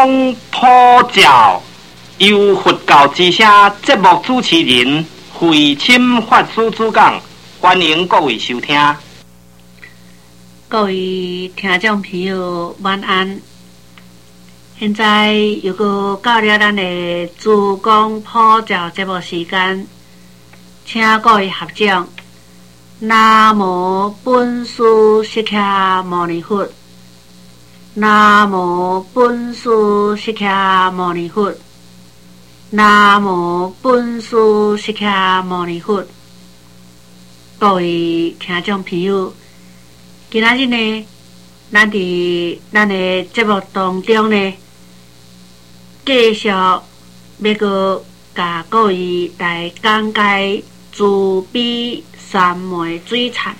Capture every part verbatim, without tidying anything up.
公普照，由佛教之声节目主持人慧清法师主讲，欢迎各位收听。 各位听众朋友，晚安。现在又搁到了咱的主讲普照节目时间，请各位合掌。南无本师释迦牟尼佛。南无本师释迦牟尼佛。南无本师释迦牟尼佛。各位听众朋友，今仔日呢，咱伫咱的节目当中呢，继续要个甲各位来讲解慈悲三昧水忏，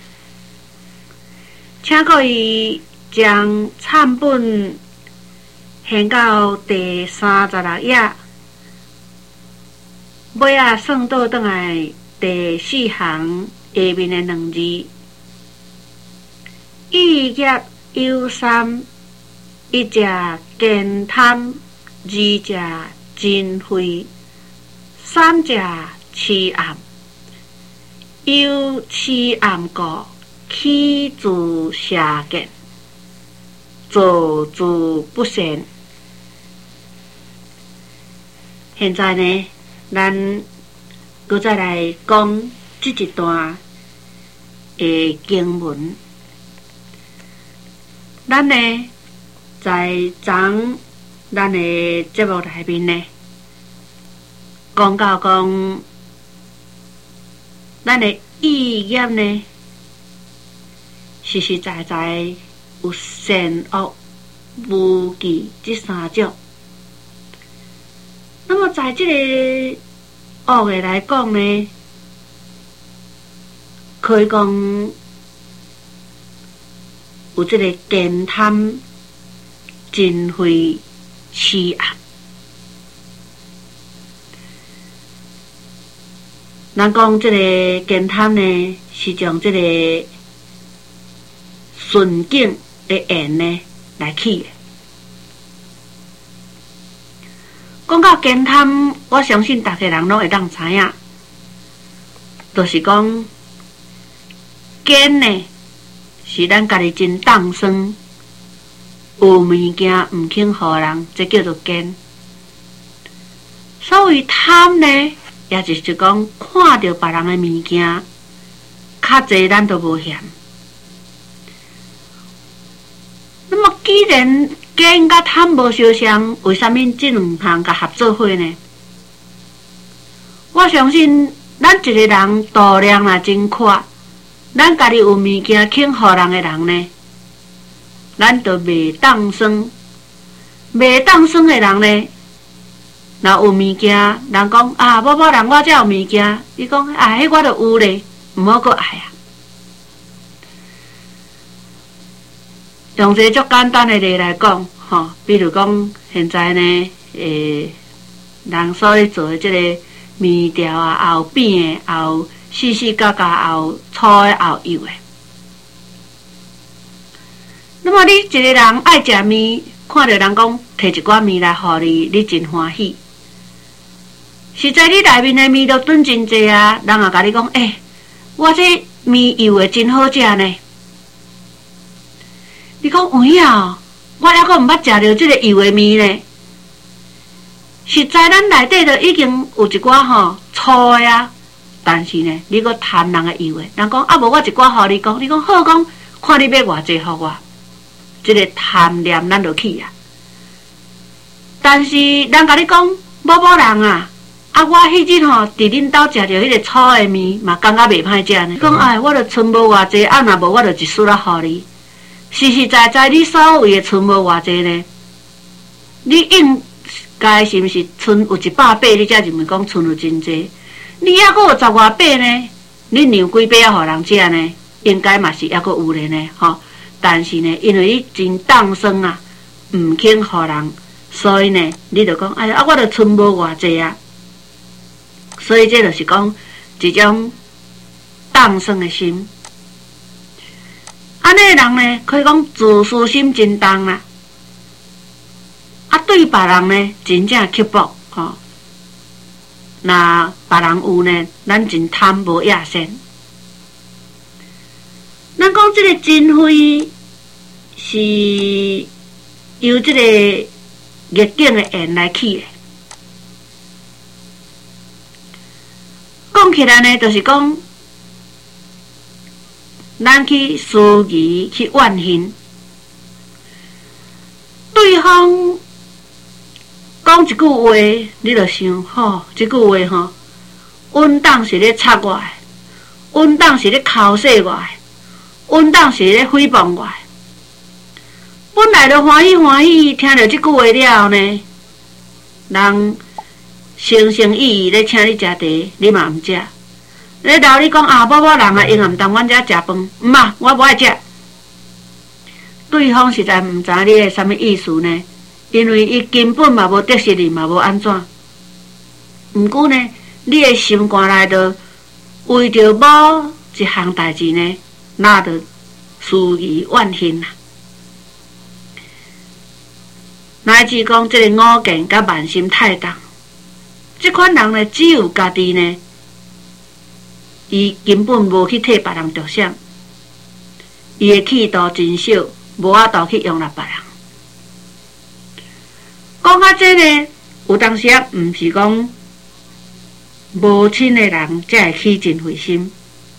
请各位将忏本掀到第三十六页，尾仔算倒转来第四行下面的两字：一业有三，一者见贪，二者嗔恚，三者痴暗。有痴暗故，起自邪见，造自不善。现在呢，咱搁再来讲这一段的经文。咱呢，在昨咱的节目内面呢，讲到讲，咱的意业呢，实实在在有善恶、无记这三种。那么在这个恶的来讲呢，可以讲有这个见贪、嗔恚、痴暗。咱讲这个见贪呢，是从这个顺境的缘呢来起的。讲到见贪，我相信大家人拢会当知影，就是讲见呢是咱家己真当算，有物件毋肯互人，这叫做见。所谓贪呢，也就是讲看到别人的物件，较济咱都无嫌。那么既然见甲贪无相像，为什么这两项甲合作伙呢？我相信咱一个人度量若真阔，咱家己有物件肯互人的人呢，咱就袂当算。袂当算的人呢，若有物件，人讲啊，某某人我才有物件，伊讲啊，迄我就有咧，毋好阁爱啊。用一个足简单的例来讲，吼，比如讲现在呢，诶，人所咧做的即个面条啊，也有扁的，也有细细角角，也有粗的，也有幼的。那么你一个人爱食面，看到人讲摕一寡面来互你，你真欢喜。实在你内面的面都炖真济啊，人也甲你讲，诶、欸，我这面油的真好食呢。你讲有影哦，我还阁毋捌食到这个油的面呢。实在咱内底就已经有一寡吼粗的啊，但是呢，你阁贪人的油的，人讲啊无我一寡互你讲，你讲好讲，看你要偌济互我，这个贪念咱就起啊。但是人甲你讲，某某人啊。啊！我迄日吼，伫恁兜食着迄个粗的面，嘛感觉袂歹食呢。讲哎，我着剩无偌济，啊若无我着一丝仔互你。实实在在，你所谓的剩无偌济呢？你应该是毋是剩有一百八？你才认为讲剩有真济？你还阁有十外八呢？你让几百啊，互人食呢？应该嘛是还阁有咧呢，吼。但是呢，因为你真当算啊，毋肯互人，所以呢，你着讲哎呀，啊我着剩无偌济啊。所以这就是讲一种当算的心。安尼的人呢，可以讲自私心真重啦。 啊，对别人呢，真正刻薄吼。那别人有呢，咱真贪无野心。咱讲这个真非是由这个逆境的缘来起的。讲起来呢，就是讲咱去思疑去怨恨对方。讲一句话，你就想，吼，这句话吼，稳当是咧插我的，稳当是咧敲死我的，稳当是咧诽谤我的。本来就欢喜欢喜，听到这句话了后呢，人诚心意意咧请你食茶，你嘛毋食。咧留你讲啊，某某人啊，因也毋当阮遮食饭，毋啊，我无爱食。对方实在毋知你的什么意思呢？因为伊根本嘛无得失你，嘛无安怎。毋过呢，你的心肝内头为着某一项代志呢，那着思疑怨恨啦。乃至讲这个五见甲慢心太重，这款人呢，只有家己呢，伊根本无去替别人着想，伊的气度真小，无法度去用了别人。讲到这呢，有当时啊，毋是讲无亲的人才会起真费心。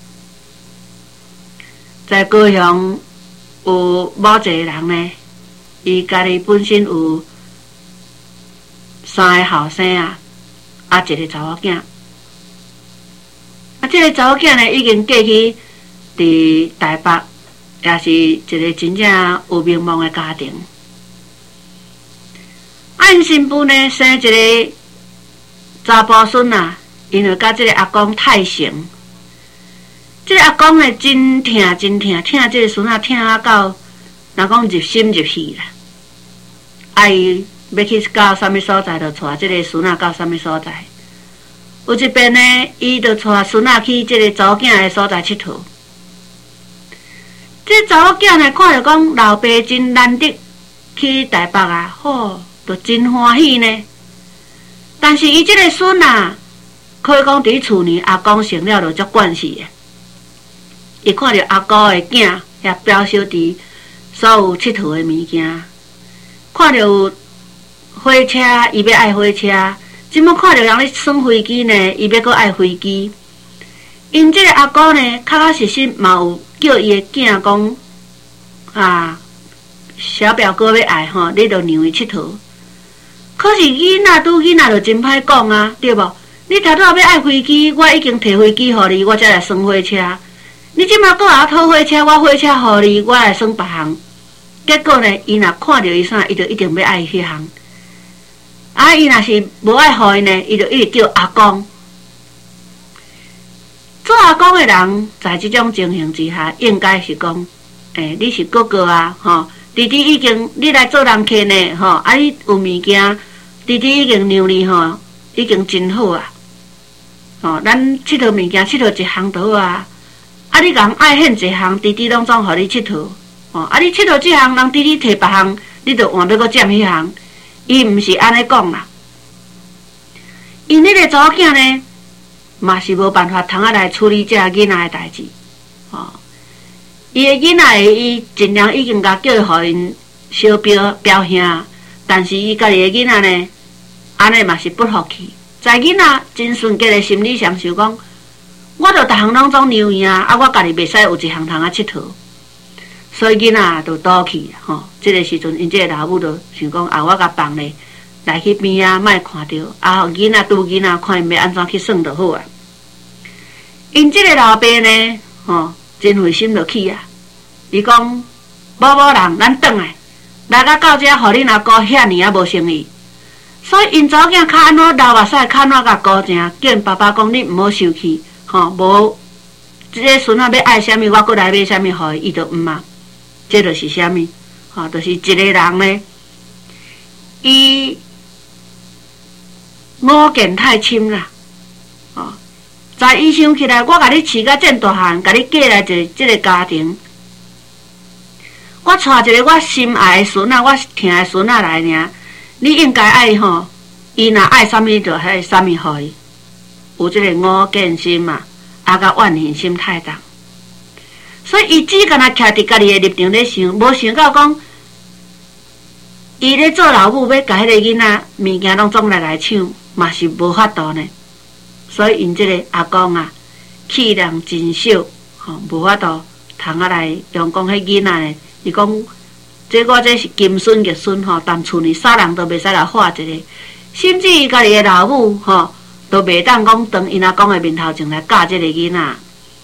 在高雄有某一个人呢，伊家己本身有三个后生啊，啊一个查某囝。啊，这个查某囝呢，已经嫁去伫台北，也是一个真正有名望的家庭。啊，因新妇呢生一个查甫孙啊，因为甲这个阿公太熟，这个阿公呢真疼真疼，疼这个孙啊疼啊到，若讲入心入肺啦。啊，伊要去到什么所在，就带这个孙啊到什么所在。有一遍呢，伊就带孙啊去这个查某囝的所在佚佗。这查某囝呢看着讲老爸真难得去台北啊，吼。就真欢喜呢，但是伊即个孙啊，可以讲伫厝呢，阿公生了就足惯势的。伊看着阿姑的囝遐表小弟所有佚佗的物件，看着有火车，伊要爱火车；即么看着人咧耍飞机呢，伊要搁爱飞机。因即个阿姑呢，确确实实嘛有叫伊的囝讲啊，小表哥要爱吼，你就让伊佚佗。可是囡仔拄囡仔就真歹讲啊，对无？你头拄要爱飞机，我已经摕飞机互你，我才来耍火车。你即马搁也讨火车，我火车互你，我来耍别项。结果呢，伊若看到伊啥，伊就一定要爱迄项。啊，伊若是无爱互伊呢，伊就一直叫阿公。做阿公的人，在即种情形之下，应该是讲，诶、欸，你是哥哥啊，吼，弟弟已经你来做人客呢，吼，啊，你有物件。弟弟已经让你吼，已经真好啊！吼，咱佚佗物件，佚佗一项就好啊！啊，你共爱献一项，弟弟拢总互你佚佗。吼，啊，你佚佗这项，人弟弟摕别项，你就换要搁占迄项。伊毋是安尼讲啦。因迄个查某囝呢，嘛是无办法通啊来处理这囡仔的代志。吼，伊的囡仔伊尽量已经甲叫伊互因小表表兄。但是伊家己的囡仔呢，安尼嘛是不服气。在囡仔真纯洁的心理上想讲，我着逐项拢总让伊啊，啊我家己袂使有一项通啊佚佗，所以囡仔就倒去吼。这个时阵，因这个老母就想讲啊，我甲放咧来去边啊，莫看到啊，囡仔拄囡仔看因要安怎去耍就好啊。因这个老爸呢，吼真费心就起啊。伊讲某某人，咱转来。来到到这，互恁阿姑遐尼啊无生意，所以因查某囝较安怎流目屎，较安怎甲高正，叫因爸爸讲你毋好生气，吼，无即个孙仔要爱啥物，我过来买啥物互伊，伊就毋嘛。这就是啥物？吼，就是一个人呢，伊五见太深啦，吼，在伊想起来，我甲你饲甲这大汉，甲你嫁来一即个家庭。我带一个我心爱的孙仔，我疼的孙仔来尔， 你应该爱吼，伊若爱啥物就迄啥物互伊，有即个五见心嘛，啊甲怨恨心太重，所以伊只敢若徛伫家己的立场咧想，无想到讲，伊咧做老母要甲迄个囡仔物件拢总来来抢，嘛是无法度呢。所以因即个阿公啊，气量真小，吼、哦，无法度通啊来用讲迄囡仔呢。伊讲，这我这是金孙玉孙吼，但厝里啥人都袂使来画一个，甚至伊家己的老母吼、哦，都袂当讲当因阿公的面头前来教这个囡仔。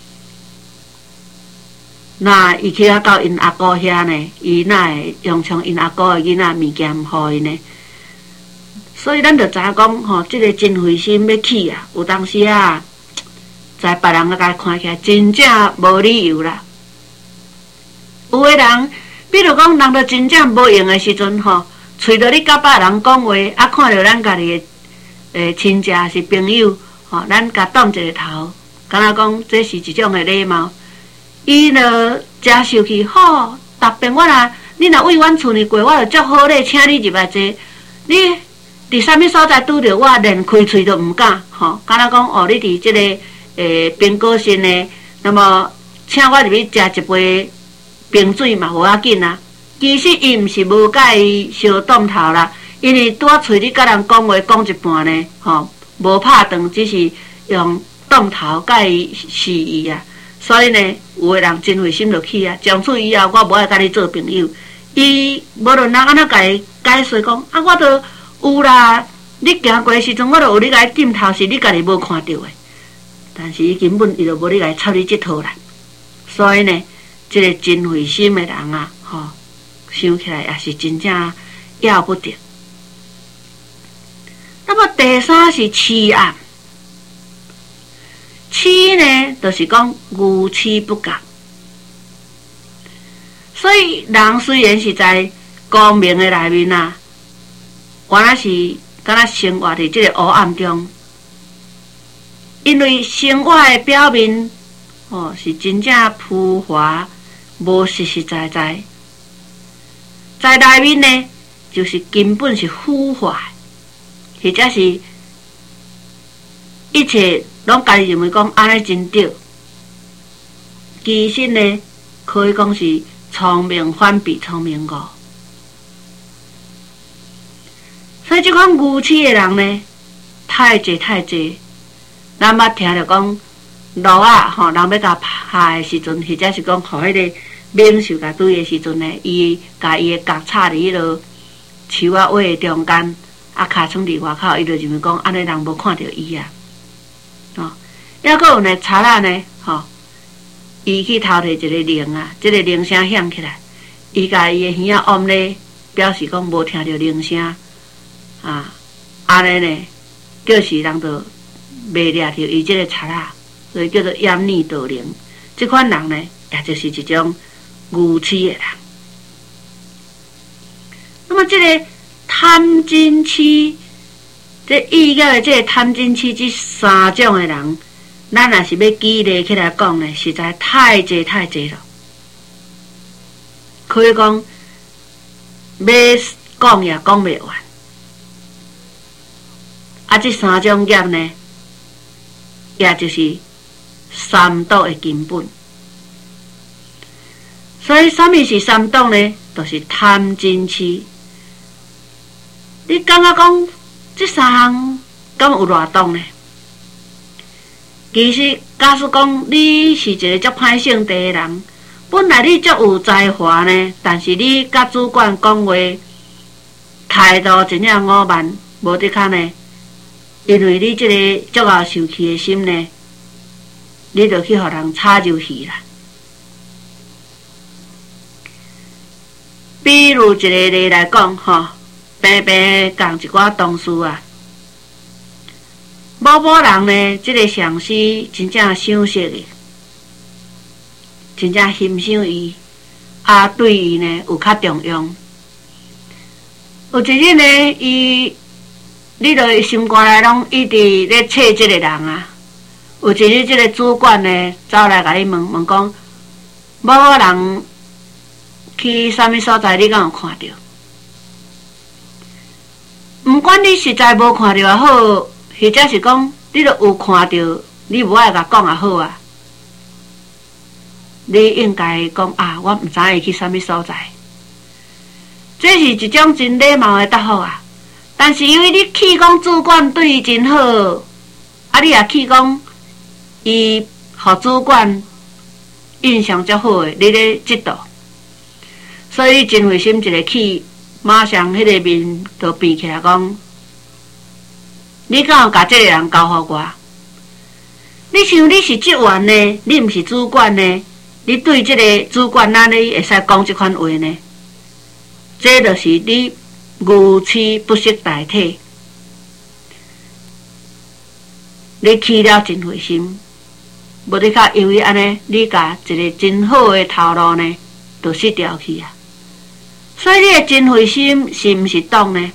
那伊去啊到因阿姑遐呢，伊哪会用像因阿姑的囡仔物件互伊呢？所以咱就知影讲吼，即、这个真费心要起啊，有当时啊，在别人啊甲看起来真正无理由啦。有的人，比如讲，人着真正无用的时阵吼，喙着你甲别人讲话，啊，看着咱家己的诶亲戚是朋友，吼，咱甲动一个头，敢若讲这是一种的礼貌。伊着真受气，吼，逐遍我若你若为阮厝里过，我着足好咧，请你入来坐。你伫啥物所在拄着我，连开喙都毋敢，吼，敢若讲哦，你伫即、这个诶冰果县呢，那么请我入去食一杯。冰水嘛无要紧啊，其实伊毋是无甲伊相动头啦，因为拄啊喙你甲人讲话讲一半呢，吼，无拍断，只是用动头甲伊示意啊。所以呢，有的人真费心落去啊。从此以后，我无爱甲你做朋友。伊无论人安怎甲伊解释讲，啊，我都有啦。你行过的时阵，我都有你甲伊点头，是你家己无看到的。但是伊根本伊就无你甲伊插你这套啦。所以呢。这个真费心的人啊，吼、哦，想起来也是真正要不得。那么第三是痴暗，痴呢，就是讲愚痴不觉。所以人虽然是在光明的内面啊，原来是敢若生活伫这个黑暗中，因为生活的表面，哦，是真正浮华。无实实在在，在内面呢，就是根本是腐化，或者是一切拢家己认为讲安尼真对，其实呢，可以讲是聪明反比聪明误。所以这款愚痴的人呢，太济太济，咱捌听着讲。路啊，吼，人要甲拍的时阵，或者是讲，互迄个猛兽甲追的时阵呢，伊甲伊的角插伫迄落树啊尾的中间，啊，尻川伫外口，伊就认为讲，安尼人无看到伊啊，哦，抑佫有呢，贼仔呢，吼，伊去偷摕一个铃啊，即、这个铃声响起来，伊甲伊的耳仔嗡咧，表示讲无听到铃声，啊，安尼呢，就是人就袂掠着伊即个贼仔。所以叫做掩耳盗铃，这款人呢，也就是一种愚痴的人。那么，这个贪嗔痴，这意义的这个贪嗔痴这三种的人，咱若是要举例起来讲呢，实在太济太济了。可以讲，要讲也讲袂完。啊，这三种业呢，也就是。三毒的根本，所以什么是三毒呢？就是贪嗔痴。你感觉讲这三项敢有偌毒呢？其实，假使讲你是一个足歹性地的人，本来你足有才华呢，但是你甲主管讲话态度真正傲慢，无得看呢，因为你这个足傲受气的心呢。你就去互人插入去啦。比如一个例来讲，吼，平平讲一寡同事啊，某某人呢，这个上司真正赏识伊，真正欣赏伊，啊，对伊呢有较重用。有一日呢，伊，你着心肝内拢一直咧找这个人啊。有一日，这个主管呢走来甲你问问讲，某某人去啥物所在，你敢有看到？ 毋管你实在无看到也好，或者是讲你著有看到，你无爱甲讲也好啊。你应该讲啊，我毋知影去啥物所在。这是一种真礼貌的答复啊。但是因为你去讲主管对伊真好，啊，你也去讲伊互主管印象足好诶，你咧嫉妒，所以你真费心一个去，马上迄个面就变起来讲，你敢有甲这个人交互我？你想你是职员呢，你毋是主管呢？你对这个主管哪里会使讲这款话呢？这就是你愚痴不识大体，你去了真费心，无你较因为安尼，你甲一个真好的头路呢，就失掉去啊。所以你的真费心是毋是懂呢？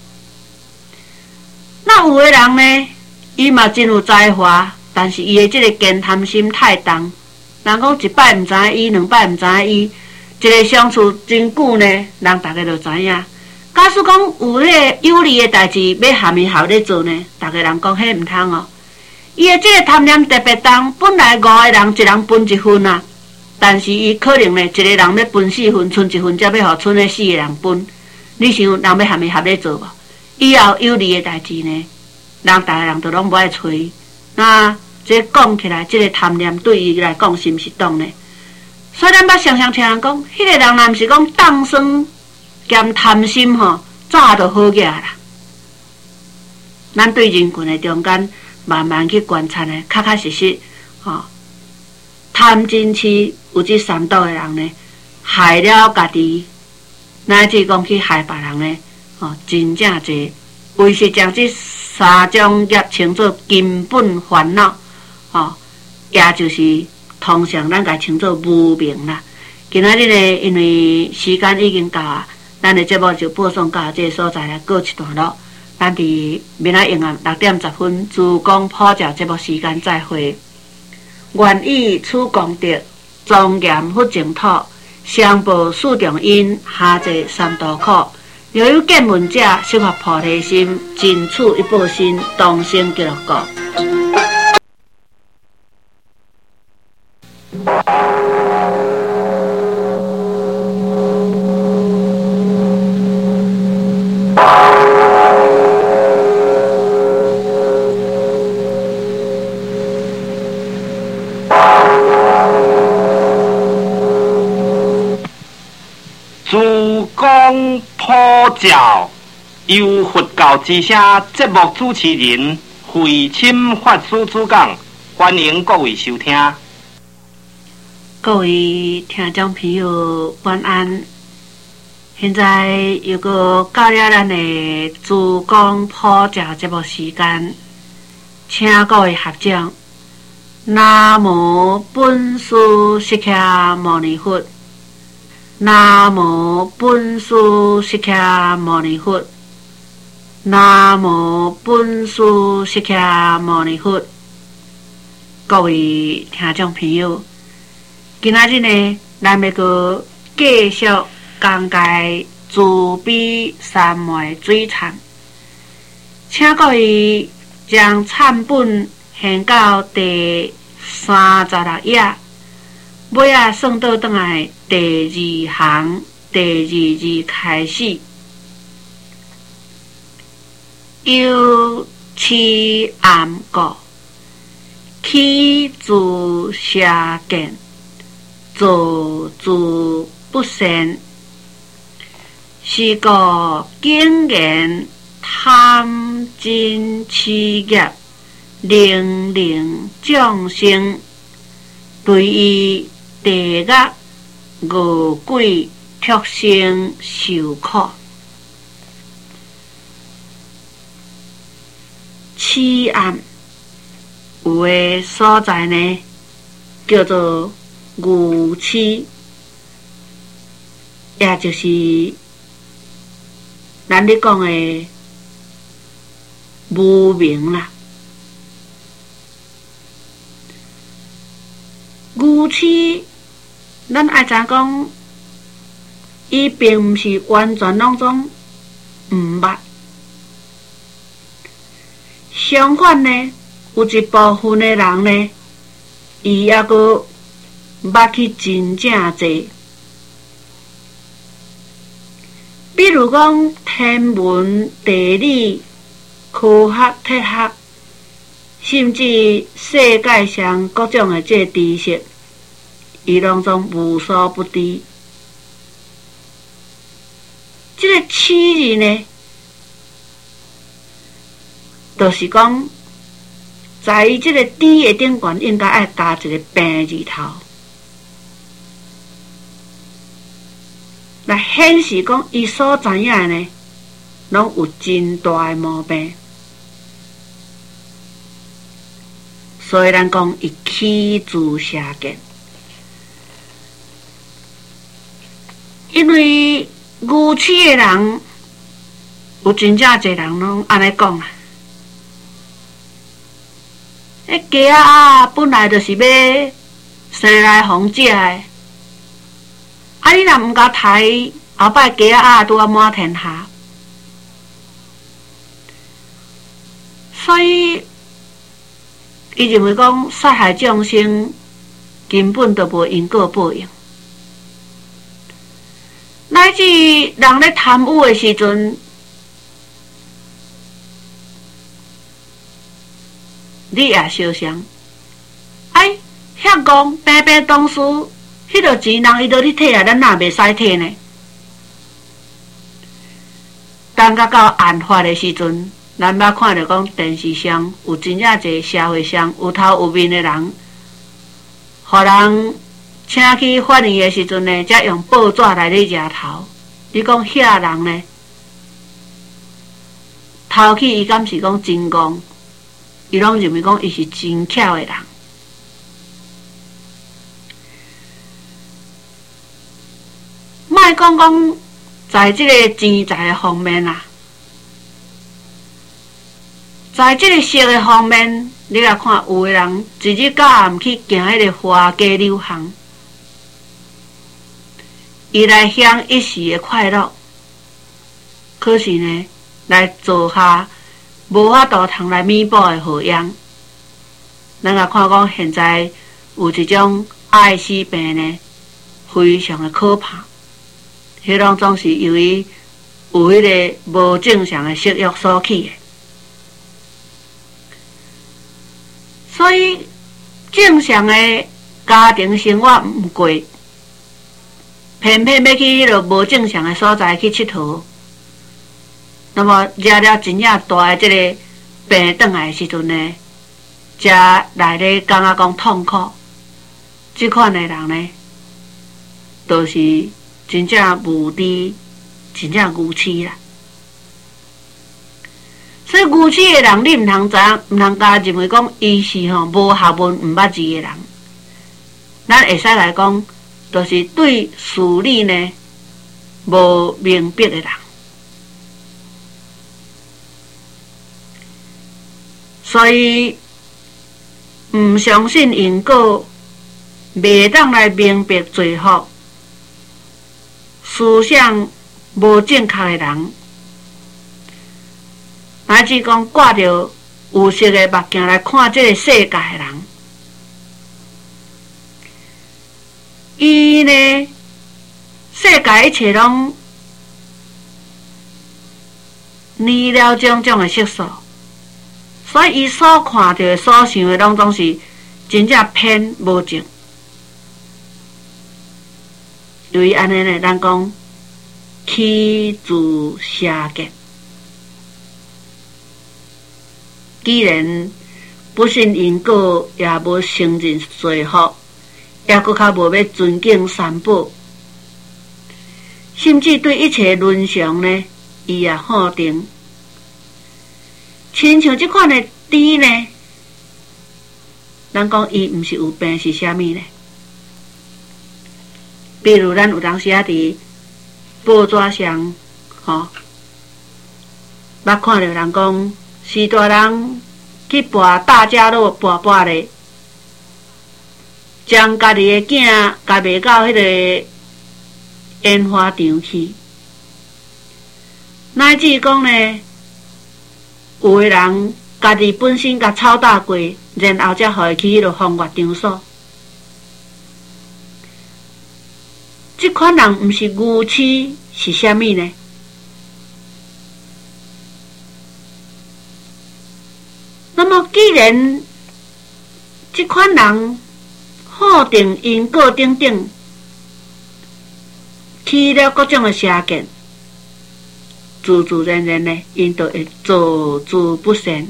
那有的人呢，伊嘛真有才华，但是伊的这个健谈心太重。人讲一摆毋知影伊，两摆毋知影伊，一个相处真久呢，人大家就知影。假使讲有迄个有利的代志要含伊效咧做呢，大家人讲迄毋通哦。伊的这个贪念特别重，本来五个人一人分一份啊，但是伊可能呢，一个人要分四份，剩一份才要互剩的四个人分。你想人要含伊效咧做无？以后有利的代志呢，人大家人都拢无爱找伊。那这讲起来，这个贪念对伊来讲是毋是懂呢？所以咱捌常常听人讲，迄、那个人若毋是讲当生兼贪心吼，早就好起来啦。咱对人群的中间慢慢去观察呢，确确实实吼，贪嗔痴有这三毒的人呢，害了家己，乃至讲去害别人呢，吼，真正侪，为是将这三种业称作根本烦恼。哦，也就是通常咱甲称作无明啦。今仔日呢，因为时间已经到啊，咱的节目就播送到这个所在来告一段落。咱伫明仔夜暗六点十分，自讲普教节目时间再会。愿以此功德，庄严佛净土，上报四重因，下济三途苦。若有见闻者，适合菩提心，尽此一报身，同生极乐国。 自讲普教，由佛教之声节目主持人慧钦法师主讲，欢迎各位收听。 各位听众朋友，晚安！现在又个到了咱的自讲普教节目时间，请各位合掌。南无本师释迦牟尼佛。南无本师释迦牟尼佛。南无本师释迦牟尼佛。各位听众朋友，今仔日呢，咱要个继续讲解慈悲三昧水忏，请各位将忏本献到第三十六页，尾啊算倒转来第二行第二字开始。忧痴暗故，起自邪见，造自不善，是故经言贪嗔痴业，令令众生对于地狱餓鬼畜生受苦。痴暗有的所在呢，叫做愚痴，也就是咱咧讲的无明啦。愚痴，咱爱知讲，伊并毋是完全拢总毋捌， 相反呢，有一部分的人呢，伊抑阁捌去真正济，比如讲天文、地理、科学、哲学，甚至世界上各种的这知识，伊拢总无所不知。这个痴字呢，就是讲，在伊这个知的顶悬，应该爱加一个病字头，来显示讲伊所知影的呢，拢有真大的毛病。所以咱讲伊起自下见，因为愚痴的人，有真正侪人拢安尼讲啊。迄鸡仔啊，本来就是要生来互食的，啊你若毋甲刣，后摆鸡仔啊拄啊满天下。所以，伊认为讲杀害众生根本就无因果报应。乃至人咧贪污的时阵，你也相像，哎，遐戆平平当事，迄个钱人伊都你摕啊，咱哪袂使摕呢？当甲到案发的时阵，咱捌看到讲电视上有真正侪社会上有头有面的人，互人请去法院的时阵呢，才用报纸来咧抓头。你讲遐人呢，头起伊敢是讲真戆？伊拢认为讲伊是真巧的人。莫讲讲在即个钱财的方面啊，在即个色的方面，你来看有的人一日到暗去行迄个花街柳巷，伊来享一时的快乐，可是呢，来做下无法度通来弥补的祸殃。咱来看讲现在有一种艾滋病呢，非常的可怕。迄拢总是由于有迄个无正常的食欲所起的。所以正常的家庭生活毋过，偏偏要去迄个无正常的所在去佚佗，那么惹了真正大的即个病转来的时阵呢，才来咧感觉讲痛苦。即款的人呢，都、就是真正无知，真正愚痴啦。所以愚痴的人，你毋通知影，毋通家认为讲伊是吼无学问、毋捌字的人。咱会使来讲，就是对事理呢无明白的人。所以毋相信因果，袂当来明白罪福。思想无正确的人，乃至讲挂着有色的目镜来看这个世界的人，伊呢，世界一切拢染了种种的色素，所以伊所看到的、所想的，拢总是真正偏无正。由于安尼呢，咱讲起自下见。既然不信因果，也无承认罪福，也搁较无要尊敬三宝，甚至对一切伦常呢，伊也否定。亲像即款的知呢，咱讲伊毋是有病是啥物呢？比如咱有当时啊，伫报纸上，吼、哦，捌看到人讲，时大人去跋大家乐跋跋咧，将家己的囝甲卖到迄个烟花场去，乃至讲呢，有的人家己本身甲操打过，然后才互伊去迄落风月场所。即款人毋是愚痴是啥物呢？那么既然即款人好定因果等等起了各种的邪见，自自然然呢，因就会做诸不善。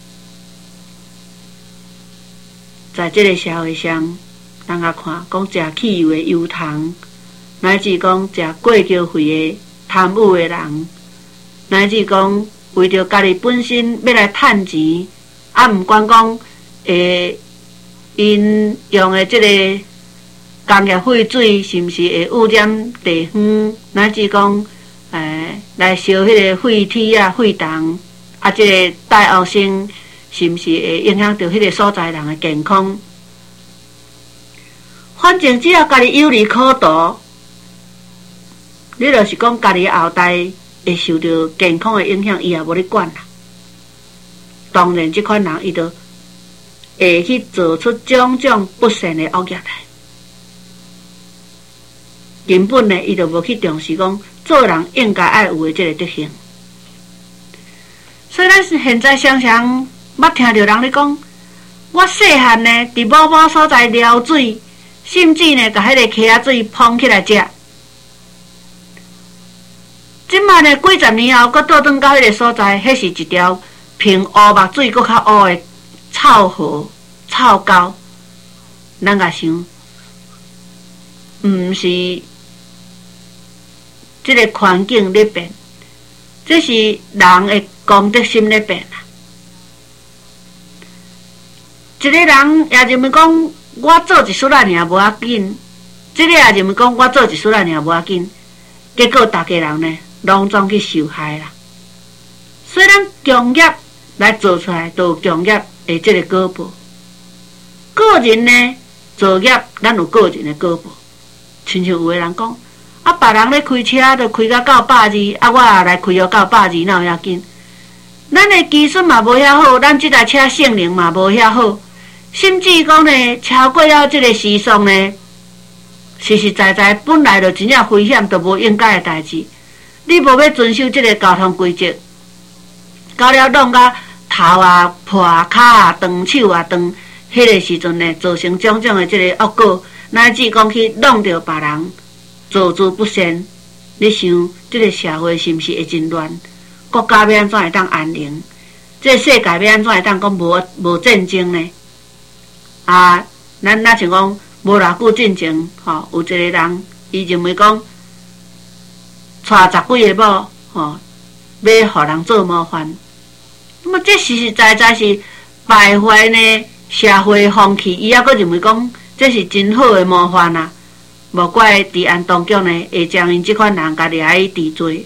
在这个社会上，人家看讲食汽油的油桶，乃至讲食过桥费的贪污的人，乃至讲为着家己本身要来趁钱，啊，毋管讲诶，因用的这个工业废水是毋是会污染地方，乃至讲诶来烧迄个废铁啊、废铜啊，这个大后生是毋是会影响到迄个所在人的健康？反正只要家己有利可图，你就是讲家己后代会受到健康的影响，伊也无咧管啦。当然，这款人伊就会去做出种种不善的恶业来。根本呢，伊就无去重视讲做人应该爱有的这个德行。所以咱现在常常捌听到人咧讲，我细汉呢伫某某所在撩水，甚至呢，甲迄个溪仔水捧起来食。即摆呢，几十年后，搁倒转到迄个所在，迄是一条平乌目水，搁较乌的臭河、臭沟。咱甲想，毋是即个环境咧变，这是人的公德心咧变啊。一个人也认为讲，我做一事仔尔无要紧，即个也认为讲，我做一事仔尔无要紧，结果大家人呢，拢总去受害啦。所以咱强业来做出来，都有强业的即个果报。个人呢，做业咱有个人的果报。亲像有的人讲，啊，别人咧开车都开到九百二，啊，我也来开到九百二，哪有要紧？咱的技术嘛无遐好，咱即台车性能嘛无遐好。甚至讲呢，超过了这个时速呢，实实在在本来就真正危险，都无应该的代志。你无要遵守这个交通规则，到了弄甲头啊破、脚啊断、手啊断，迄个时阵呢，造成种种的这个恶果，乃至讲去弄着别人做诸不善。你想，这个社会是毋是会真乱？国家要安怎会当安宁？这个世界要安怎会当讲无无战争呢？啊，咱若像讲无偌久进前，吼、有一个人，伊认为讲，娶十几个某，吼、要互人做模范。那么这实实在在是败坏呢社会风气，伊还阁认为讲，这是真好的模范啊！无怪治安当局呢，会将因即款人家掠去治罪。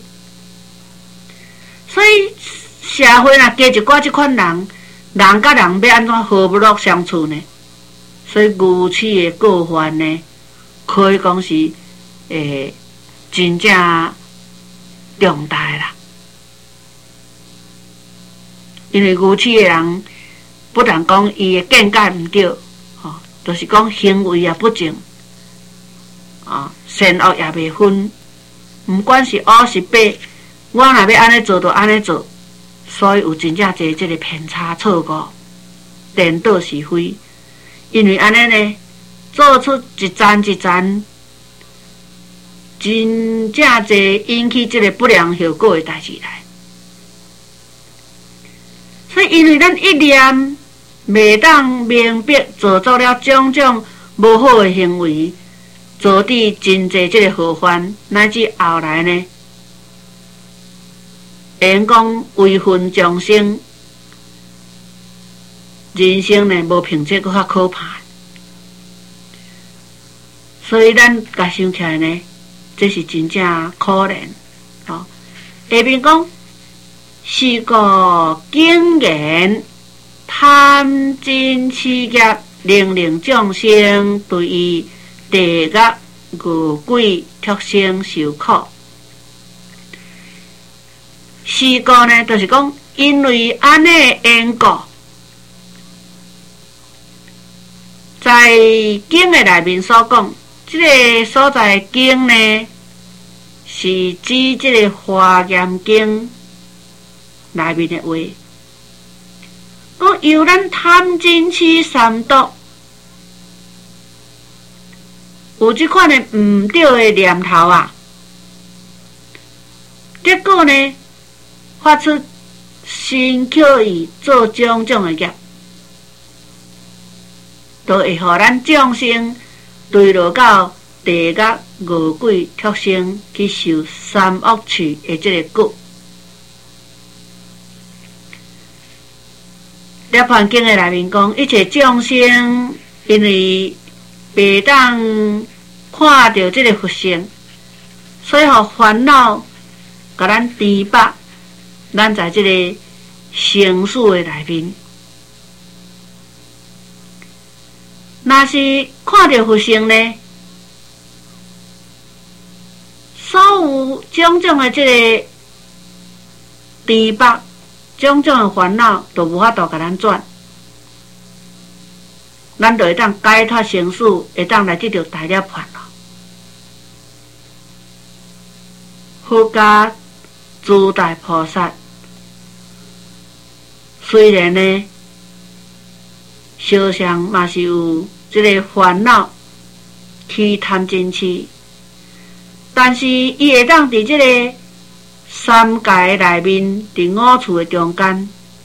所以社会若加一寡即款人，人甲人要安怎和睦相处呢？所以愚痴的过犯呢，可以讲是诶真正重大啦。因为愚痴的人，不但讲伊的见解毋对，吼、哦，就是讲行为也不正，啊、哦，善恶也袂分，毋管是黑是白，我若要安尼做，就安尼做，所以有真正侪即个偏差错误、颠倒是非。因为安尼呢，做出一层一层，真正侪引起这个不良后果的代志来。所以，因为咱一念袂当明白，做做了种种无好的行为，造致真侪这个祸患，乃至后来呢，会用讲为分众生。人生呢，无凭这搁较可怕，所以咱甲想起来呢，这是真正可怜。哦，下面讲是个经验贪嗔痴业，令令众生对于地狱餓鬼畜生受苦。是个呢，就是讲因为安尼的缘故，在经的内面所讲，这个所在经呢，是指这个华严经内面的话。讲由咱贪嗔痴三毒有这款的唔对的念头啊，结果呢，发出身口意做种种的业，都会互咱众生坠落到地狱恶鬼畜生去受三恶趣的这个果。涅槃经的内面讲，一切众生因为袂当看到这个佛性，所以互烦恼甲咱颠簸，咱在这个生死的内面。若是看到佛性呢，所有种种的这个颠簸，种种的烦恼都无法度甲咱转，咱就会当解脱生死，会当来得到大了烦恼。佛家诸大菩萨虽然呢，相像嘛是有这个烦恼去贪嗔痴，但是伊会当伫这个三界内面，伫五处的中间，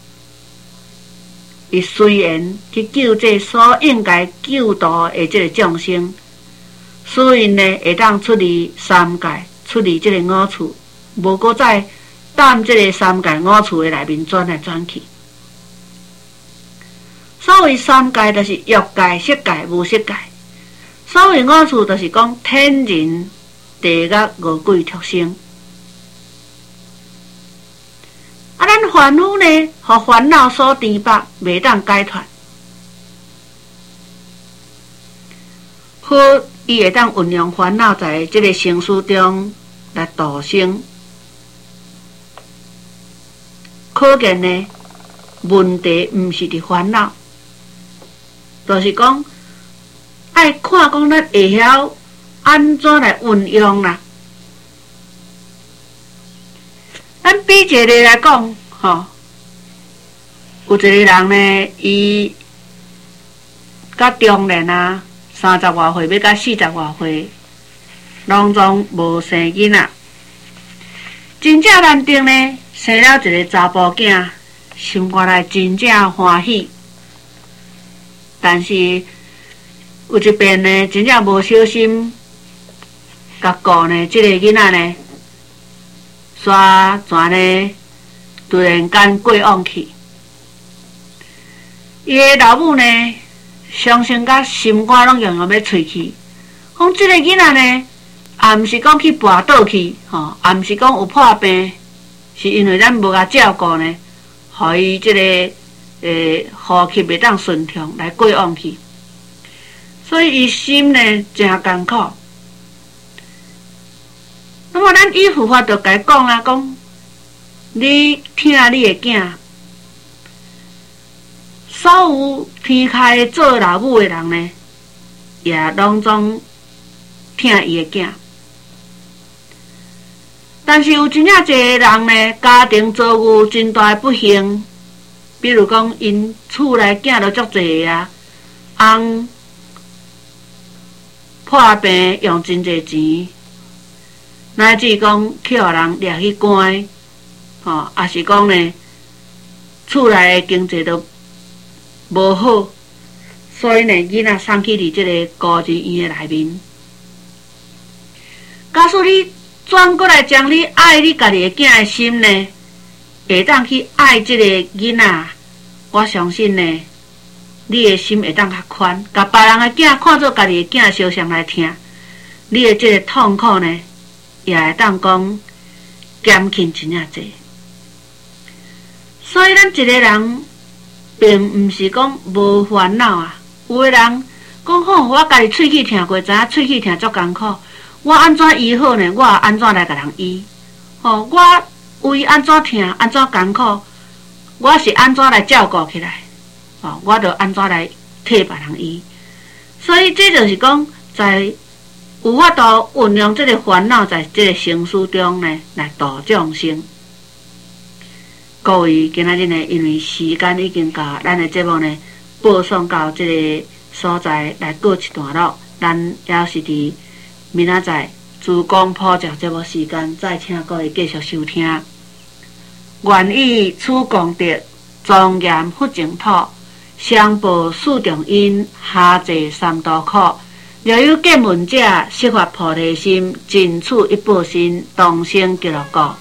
伊虽然去救这所应该救度的这个众生，所以呢会当出离三界，出离这个五处，无搁再担这个三界五处的内面转来转去。所谓三界就是欲界、色界、无色界，所谓五处就是讲天人、地狱、恶鬼、畜生。啊，咱凡夫呢，互烦恼所颠簸，袂当解脱。佛伊会当运用烦恼在这个生死中来度生，可见呢，问题毋是伫烦恼，就是讲爱看讲咱会晓安怎来运用啦。咱比一个来讲，吼，有一个人呢，伊甲中年啊，三十外岁要甲四十外岁，拢总无生囡仔。真正难得呢，生了一个查甫囝，心肝内真正欢喜。但是有一遍呢，真正无小心，甲顾呢，即、这个囡仔呢。刷全呢，突然间过往去，伊的老母呢，伤心甲心肝拢用用要喙去。讲即个囡仔呢，也毋是讲去跋倒去，吼，也毋是讲有破病，是因为咱无甲照顾呢，互伊即个诶呼吸袂当顺畅来过往去，所以伊心呢真艰苦。那么咱依佛法就甲伊讲啊，讲你疼你的囝，所有天开做老母的人呢，也拢总疼伊的囝。但是有真正一个人呢，家庭遭遇真大的不幸，比如讲因厝内囝都足侪啊，翁破病用真侪钱。乃至讲去互人掠去关，吼，也是讲呢，厝内的经济都无好，所以呢，囡仔送去伫即个孤儿院的内面。假使你转过来将你爱你家己的囝的心呢，会当去爱即个囡仔，我相信呢，你的心会当较宽，甲别人的囝看做家己的囝相相来听，你的即个痛苦呢。也会当讲减轻真正济，所以咱一个人并毋是讲无烦恼啊。有个人讲吼，我家己喙齿疼过，知影喙齿疼足艰苦，我安怎医好呢？我安怎来甲人医？吼、哦，我为安怎疼，安怎艰苦， 我是安怎来照顾起来，哦，我着安怎来替别人医。所以这就是讲，在有法度运用这个烦恼，在这个生死中呢，来度众生。各位，今仔日呢，因为时间已经到，咱的节目呢播送到这个所在来过一段落，咱也是伫明仔载珠江普照节目时间，再请各位继续收听。愿以此功德，庄严佛净土，上报四重因，下济三途苦。若有见闻者，悉发菩提心，尽此一报身，同生极乐国。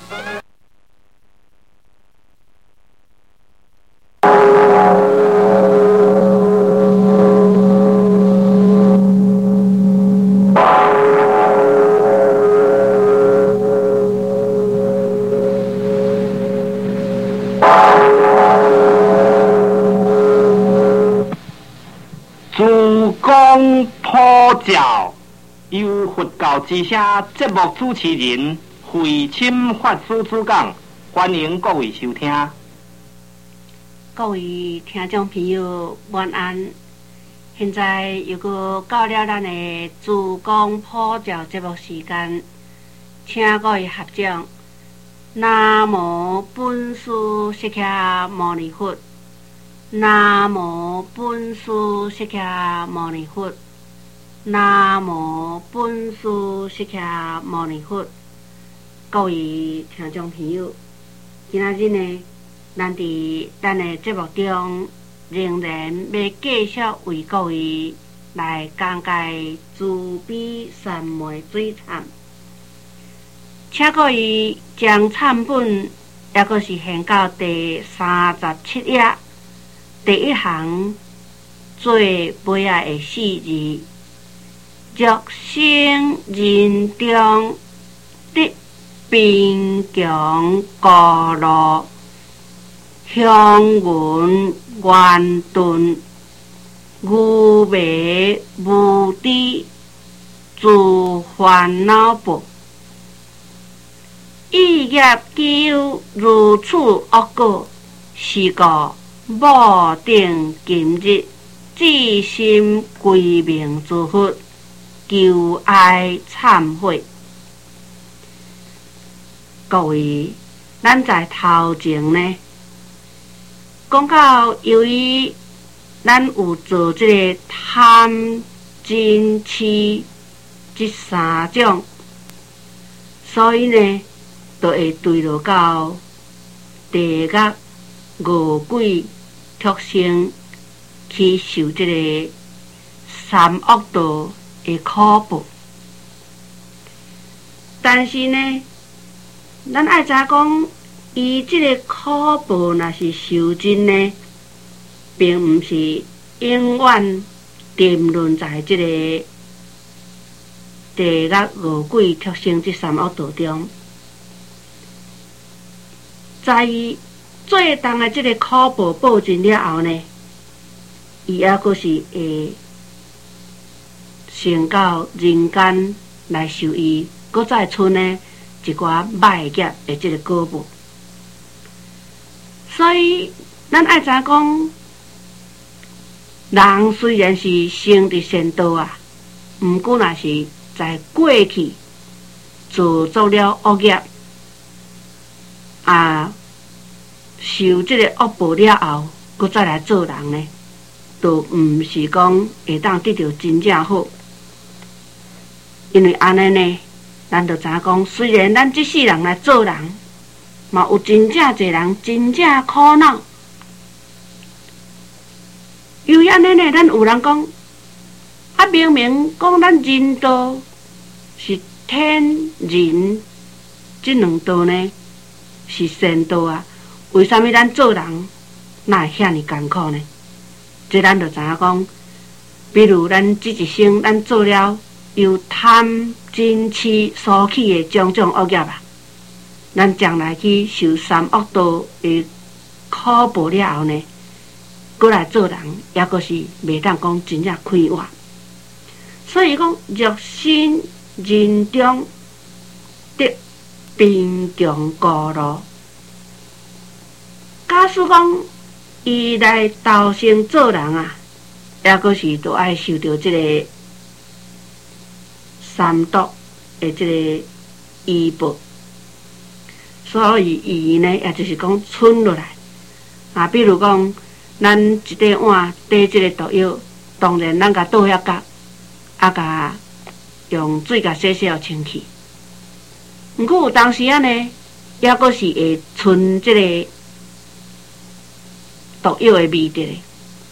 珠江普照，由佛教之声节目主持人慧钦法师主讲，欢迎各位收听。 各位听众朋友，晚安！现在又搁到了咱的珠江普照节目时间，请各位合掌。南无本师释迦牟尼佛。南无本师释迦牟尼佛，南无本师释迦牟尼佛。各位听众朋友，今仔日呢，咱伫咱的节目中，仍然要继续为各位来讲解慈悲三昧水忏，请各位将忏本也阁是现到第三十七页。第一行最尾仔的四字，众生人中得贫穷孤路，向闻怨顿，愚昧无知，自烦恼报。意业究如此恶果，是故无定今日，至心归命之佛，求爱忏悔。各位，咱在头前呢，讲到由于咱有做这个贪、嗔、痴这三种，所以呢，就会对落到地狱、恶鬼、畜生去受这个三恶道的苦报。但是呢，咱爱知讲，伊这个苦报若是受尽呢，并毋是永远沉沦在这个地狱、恶鬼、畜生这三恶道中，在做当的这个苦报报尽了后呢，伊还阁是会升到人间来受伊，阁再剩呢一寡歹业的这个果报。所以咱爱知讲，人虽然是生伫善道啊，毋过若是在过去做做了恶业啊，受这个恶报了后，搁再来做人呢，都毋是讲会当得到真正好。因为安尼呢，咱就知影讲，虽然咱这世人来做人，嘛有真正侪人真正苦恼。由于安尼呢，咱有人讲，啊明明讲咱人道是天人这两道呢是善道啊，为什么咱做人哪会遐尼艰苦呢？这咱就知影讲，比如咱这一生咱做了由贪、嗔、痴所起的种种恶业啊，咱将来去受三恶道的苦报了后呢，过来做人，也阁是袂当讲真正快活。所以讲，若心人中得贫穷孤路， 假使讲伊来投生做人啊，抑阁是都爱受到即个三毒的即个衣钵，所以伊呢，也就是讲剩落来啊。比如讲，咱一块碗底即个毒药，当然咱甲倒遐角，啊甲用水甲洗洗互清气。毋过有当时啊呢，抑阁是会剩即个毒药的味道的。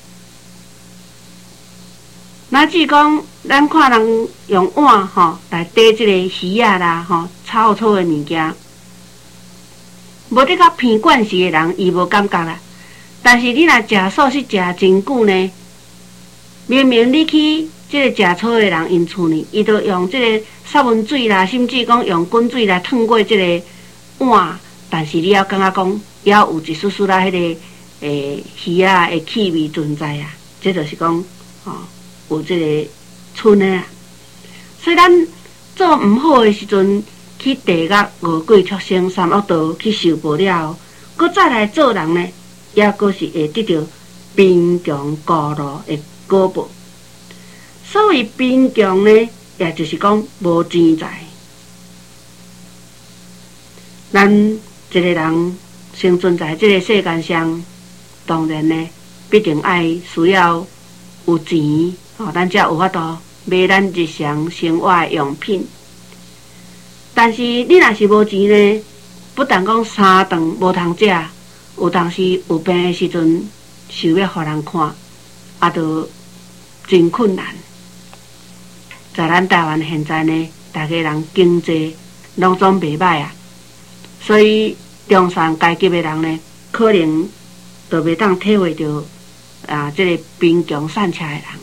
若只讲咱看人用碗吼来底即个鱼仔啦吼，臭臭的物件，无得较偏惯势的人，伊无感觉啦。但是你若食素食食真久呢，明明你去即个食草的人因厝呢，伊都用即个杀蚊水啦，甚至讲用滚水来烫过即个碗，但是你要感觉讲，也有一丝丝啦，迄个诶鱼仔的气味存在啊，这就是讲吼。有即个剩的啊，所以咱做毋好的时阵，去地狱五鬼畜生三恶道去受报了，搁再来做人呢，也搁是会得到贫穷孤落的果报。所谓贫穷呢，也就是讲无钱财。咱一个人生存在这个世间上，当然呢，必定爱需要有钱。哦，咱才有法度买咱日常生活的用品。但是你若是无钱呢，不但讲三顿无通食，有当时有病的时阵，想要互人看，也都真困难。在咱台湾现在呢，大家人经济拢总袂歹啊，所以中产阶级的人呢，可能都袂当体会到啊，这个贫穷散车的人。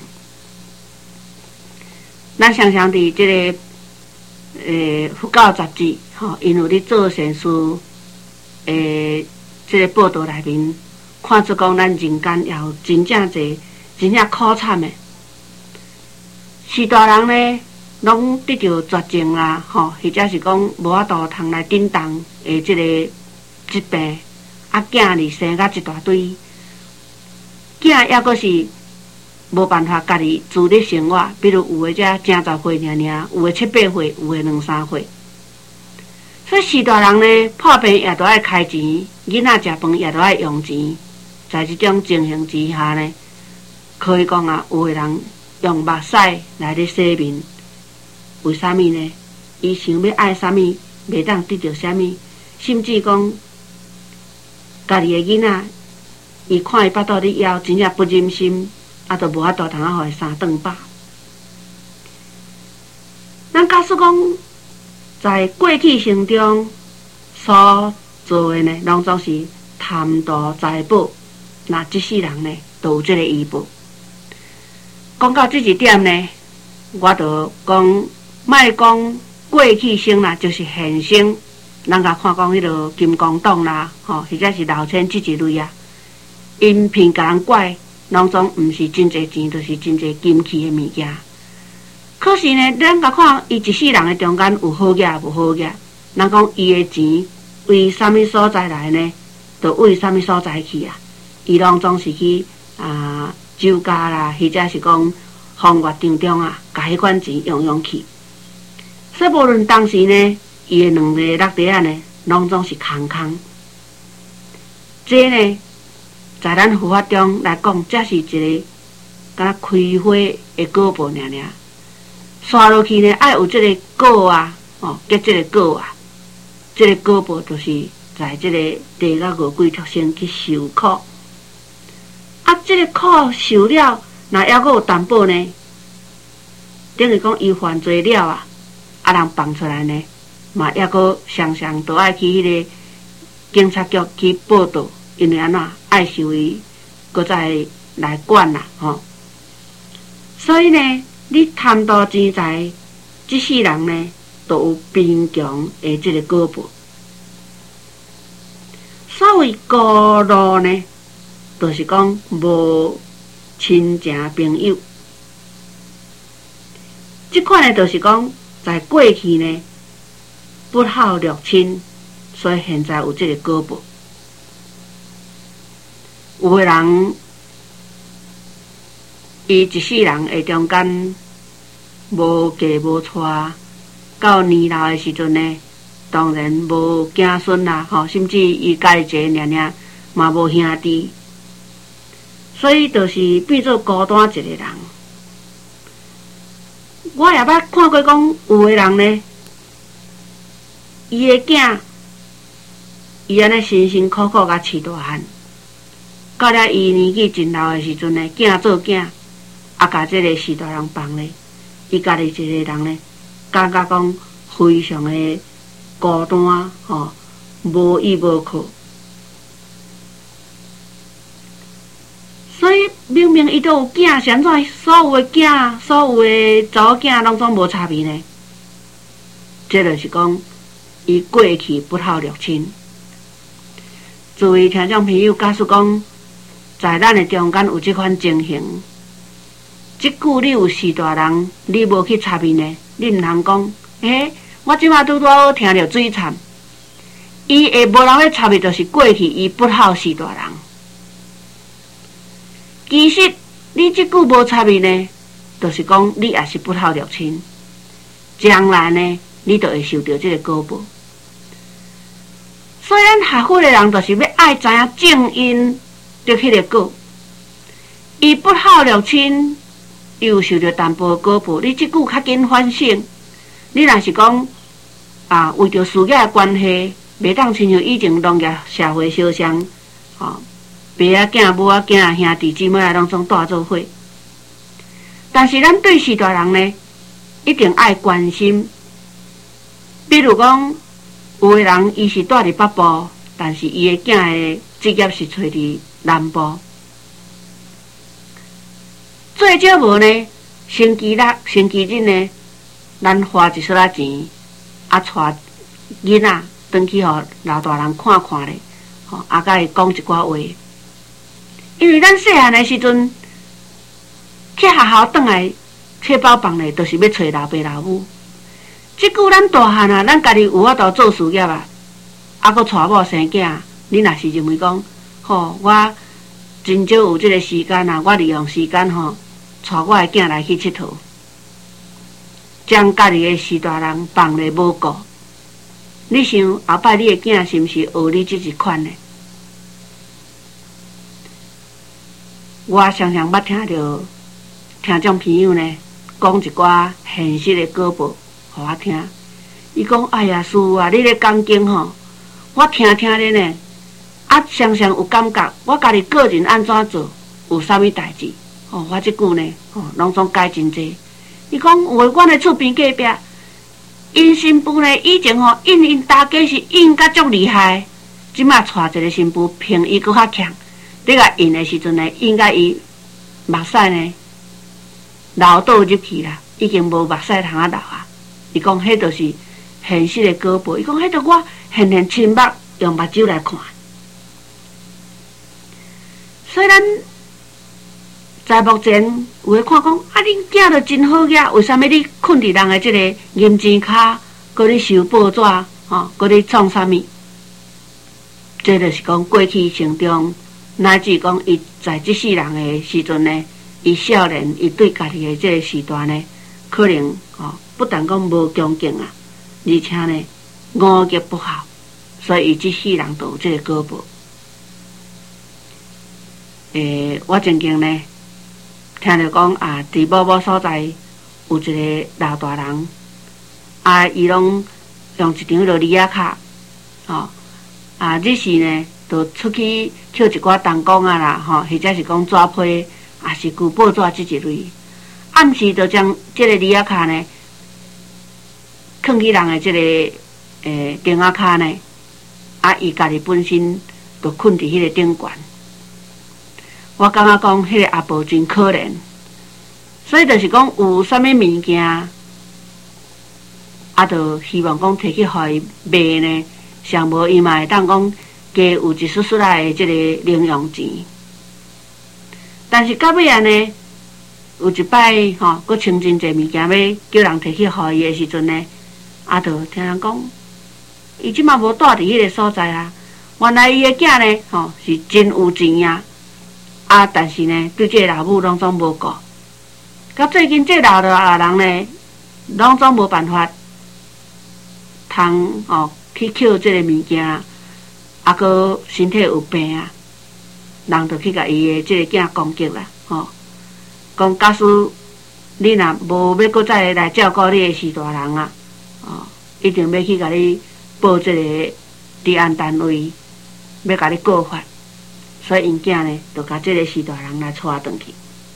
咱常常伫即个诶佛教杂志吼，因为咧做善事诶，即个报道内面看出讲，咱人间也有真正侪真正苦惨诶。许大人呢，拢得着绝症啦，吼，或者是讲无法度通来顶当诶，即个疾病，啊，囝儿生甲一大堆，囝抑阁是。无办法家己自立生活，比如有的才正十岁尔尔，有的七八岁，有的两三岁。所以时大人呢，破病也都爱开钱，囡仔食饭也都爱用钱。在这种情形之下呢，可以讲啊，有的人用目屎来咧洗面，为什么呢？伊想要爱什么，袂当得到什么，甚至讲家己的囡仔，伊看伊巴肚咧枵，真正不忍心。啊，都无法度通啊，互伊三顿饱。咱假使讲，在过去生中所做的呢，拢总是贪图财宝，那即世人呢，都有这个衣钵。讲到这一点呢，我就讲，莫讲过去生啦，就是现生，咱甲看讲迄个金光党啦，吼，或者是老千这一类啊，因偏甲人怪。拢总毋是真侪钱，就是真侪金器的物件。可是呢，咱甲看伊一世人的中间有好嘢无好嘢。咱讲伊的钱为什么所在来呢？就为什么所在去啊？伊拢总是去啊酒家啦，或者是讲风月场中啊，甲迄款钱用用去。所以无论当时呢，伊的两个落地啊呢，拢总是空空。这呢？在咱佛法中来讲，这是一个敢开花的果报尔尔。刷落去呢，爱有这个果啊，哦，结这个果啊，这个果报就是在这个地狱五鬼畜生去受苦。啊，这个苦受了，那还阁有担保呢？等于讲伊犯罪了啊，啊人放出来呢，嘛还阁常常都爱去迄个警察局去报道。因为安怎爱受伊，搁再来管啦，吼。所以呢，你贪图钱财，即世人呢，都有贫穷的即个果报。所谓孤落呢，就是讲无亲情朋友。即款呢，就是讲在过去呢，不好入亲，所以现在有即个果报。 有个人，伊一世人的中间无嫁无娶，到年老的时阵呢，当然无子孙啦，吼，甚至伊家己一个尔尔嘛无兄弟，所以就是变做孤单一个人。我也捌看过讲，有个人呢，伊的囝，伊安尼辛辛苦苦甲饲大汉，到了伊年纪真老的时阵呢，囝做囝，啊，甲这个四大人放咧，伊家己一个人呢，感觉讲非常的孤单，吼，无依无靠。所以明明伊都有囝，是安怎所有的囝、所有的查某囝拢总无差别呢？这就是讲，伊过去不孝六亲。诸位听众朋友，假使讲在咱的中间有这款情形，即句你有四大人，你无去插面呢？你毋通讲，诶，我即马拄拄好听着水惨，伊会无人咧插面，就是过去伊不孝四大人。其实你即句无插面呢，就是讲你也是不孝六亲，将来呢，你就会受到这个果报。虽然学佛的人就是要爱知影正因着迄个果，伊不孝六亲，又受到淡薄果报。你即句较紧反省，你若是讲啊，为着事业的关系，袂当亲像以前农业社会相像，吼。爸仔囝、母仔囝、兄弟姊妹啊，拢总带做伙。但是咱对四大人呢，一定爱关心。比如讲，有个人伊是住伫北部，但是伊的囝的职业是找伫南部。最少无呢，星期六、星期日呢，咱花一撮仔钱，啊，带囡仔转去互老大人看看咧，吼，啊，甲伊讲一寡话。因为咱细汉的时阵，去学校转来吃饱饭咧，就是要找老爸老母。即句咱大汉啊，咱家己有法度做事业啊，啊，搁娶某生囝，你若是认为讲，吼，我真少有即个时间啊，我利用时间吼，带我的囝来去佚佗，将家己的四大人放咧无顾。你想后摆你的囝是毋是学你即一款呢？我常常捌听到听众朋友呢讲一寡现实的果报，互我听。伊讲：“哎呀，师父啊，你咧讲经吼，我听听咧呢，啊，常常有感觉，我家己个人安怎做，有啥物代志，吼、哦，我即句呢，吼、哦，拢总改真济。伊讲，有诶，阮诶厝边隔壁，因新妇呢，以前吼、哦，因因大家是因甲足厉害，即马带一个新妇，评伊搁较强。”你甲印的时阵呢，应该伊目屎呢流倒入去啦，已经无目屎通啊流啊。伊讲迄就是现实的果报。伊讲迄著我现现亲目用目睭来看。虽然在目前有诶看讲，啊，恁囝著真好个，为啥物你困伫人诶即个银钱卡，搁咧收报纸，吼，搁咧创啥物？这就是讲过去成中。乃至讲，伊在即世人的时阵呢，伊少年，伊对家己的这个时段呢，可能哦，不但讲无恭敬啊，而且呢，五业不好，所以伊即世人都有这个果报。诶，我曾经呢，听着讲啊，伫某某所在有一个老大人，啊，伊拢用一张落里仔卡，哦，啊，日时呢。就出去捡一寡灯光啊啦，吼，或者是讲纸批，也是旧报纸即一类。暗时就将即个里仔卡呢，放去人的即、这个诶电话卡呢，啊，伊家己本身就困伫迄个顶悬。我感觉讲，迄个阿婆真可怜，所以就是讲有啥物物件，啊，就希望讲摕去互伊卖呢，上无伊嘛会当讲。加有一丝丝仔的即个零用钱，但是到尾啊呢，有一摆吼，佮穿真济物件要叫人摕去互伊的时阵呢，啊，就听人讲，伊即马无住伫迄个所在啊。原来伊的囝呢，吼、哦、是真有钱啊， 啊，但是呢，对这个老母拢总无顾。到最近这老的人呢，拢总无办法，通哦去捡这个物件，啊个身体有病啊，人就去甲伊的这个囝攻击啦，吼、哦，讲假使你若无要搁再来照顾你的士大人啊，哦，一定要去甲你报这个治安单位，要甲你告发，所以因囝呢，就甲这个士大人来带转去。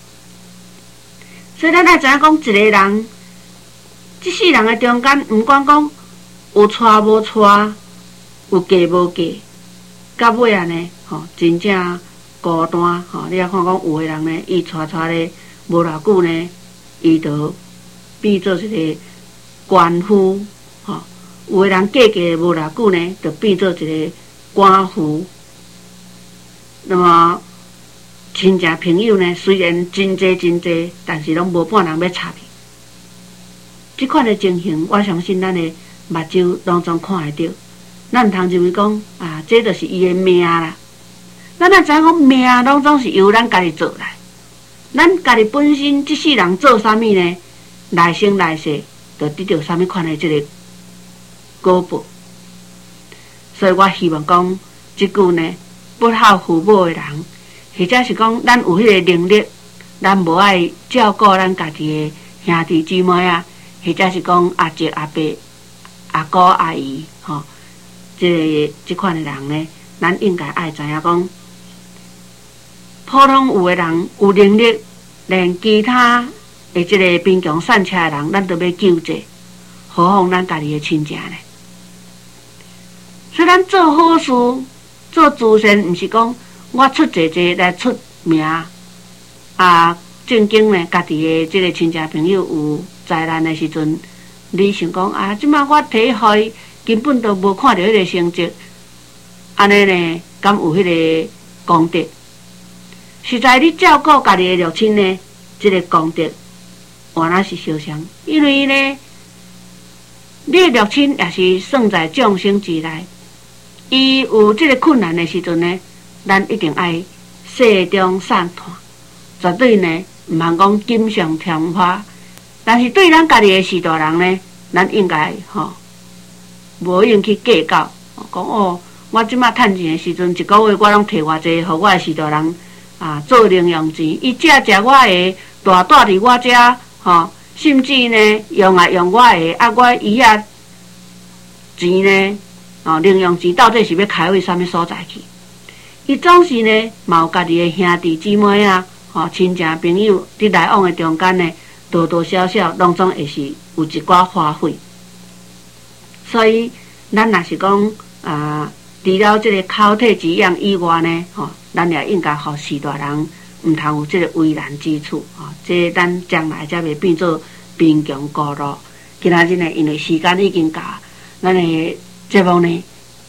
所以咱爱知影讲，一个人，即世人的中间，毋管讲有带无带，有嫁无嫁，到尾啊呢，吼，真正孤单，吼，你啊看讲有的人呢，伊带带咧无偌久呢，伊就变做一个官夫，吼，有的人嫁嫁无偌久呢，就变做一个官夫。那么亲戚朋友呢，虽然真济真济，但是拢无半人要插去。即款的情形，我相信咱的目睭拢总看会到。咱毋通认为讲啊，这就是伊的命啦。咱若知影讲命拢总是由咱家己做来，咱家己本身即世人做啥物呢？来生来世就得到啥物款的即个果报。所以我希望讲，即句呢，不孝父母的人。或者是讲，咱有迄个能力，咱无爱照顾咱家己的兄弟姊妹啊，或者是讲阿叔阿伯、阿姑阿姨，吼、哦，即即款的人呢，咱应该爱知影讲，普通有的人有能力，连其他的即个贫穷善车的人，咱都要救济，何况咱家己的亲戚呢？所以咱做好事、做慈善，毋是讲。我出济济来出名，啊，正经呢，家己的即个亲戚朋友有灾难的时阵，你想讲啊，即摆我摕去伊，根本都无看到迄个成绩，安尼呢，敢有迄个功德？实在你照顾家己的六亲呢，即、这个功德原来是相像，因为呢，你的六亲也是算在众生之内，伊有即个困难的时阵呢。咱一定爱适中善团，绝对呢毋通讲锦上添花。但是对咱家己的士大人呢，咱应该吼无用去计较，讲哦，我即摆趁钱的时阵，一个月我拢摕偌济，互我的士大人啊做零用钱，伊食食我的，大住伫我遮，吼，甚至呢用啊用我的，啊我伊啊钱呢，哦零用钱到底是要开为啥物所在去？伊总是呢，嘛有家己的兄弟姊妹啊，吼、哦、亲戚朋友伫来往的中间呢，多多少少拢总会是有一寡花费。所以，咱若是讲啊，除了即个口体之养以外呢，吼、哦，咱也应该互士大人毋通有即个为难之处，吼、哦，这咱将来才袂变做贫穷孤独。今仔日呢，因为时间已经到，咱的节目呢。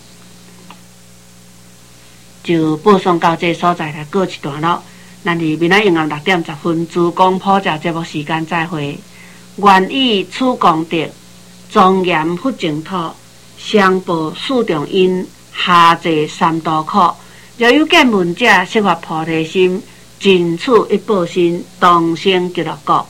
就播送到这所在来告一段落。咱伫明仔下午六点十分，珠江普照节目时间再会。愿以此功德，庄严佛净土，上报四重因，下济三途苦。若有见闻者，悉发菩提心，尽此一报身，同生极乐国。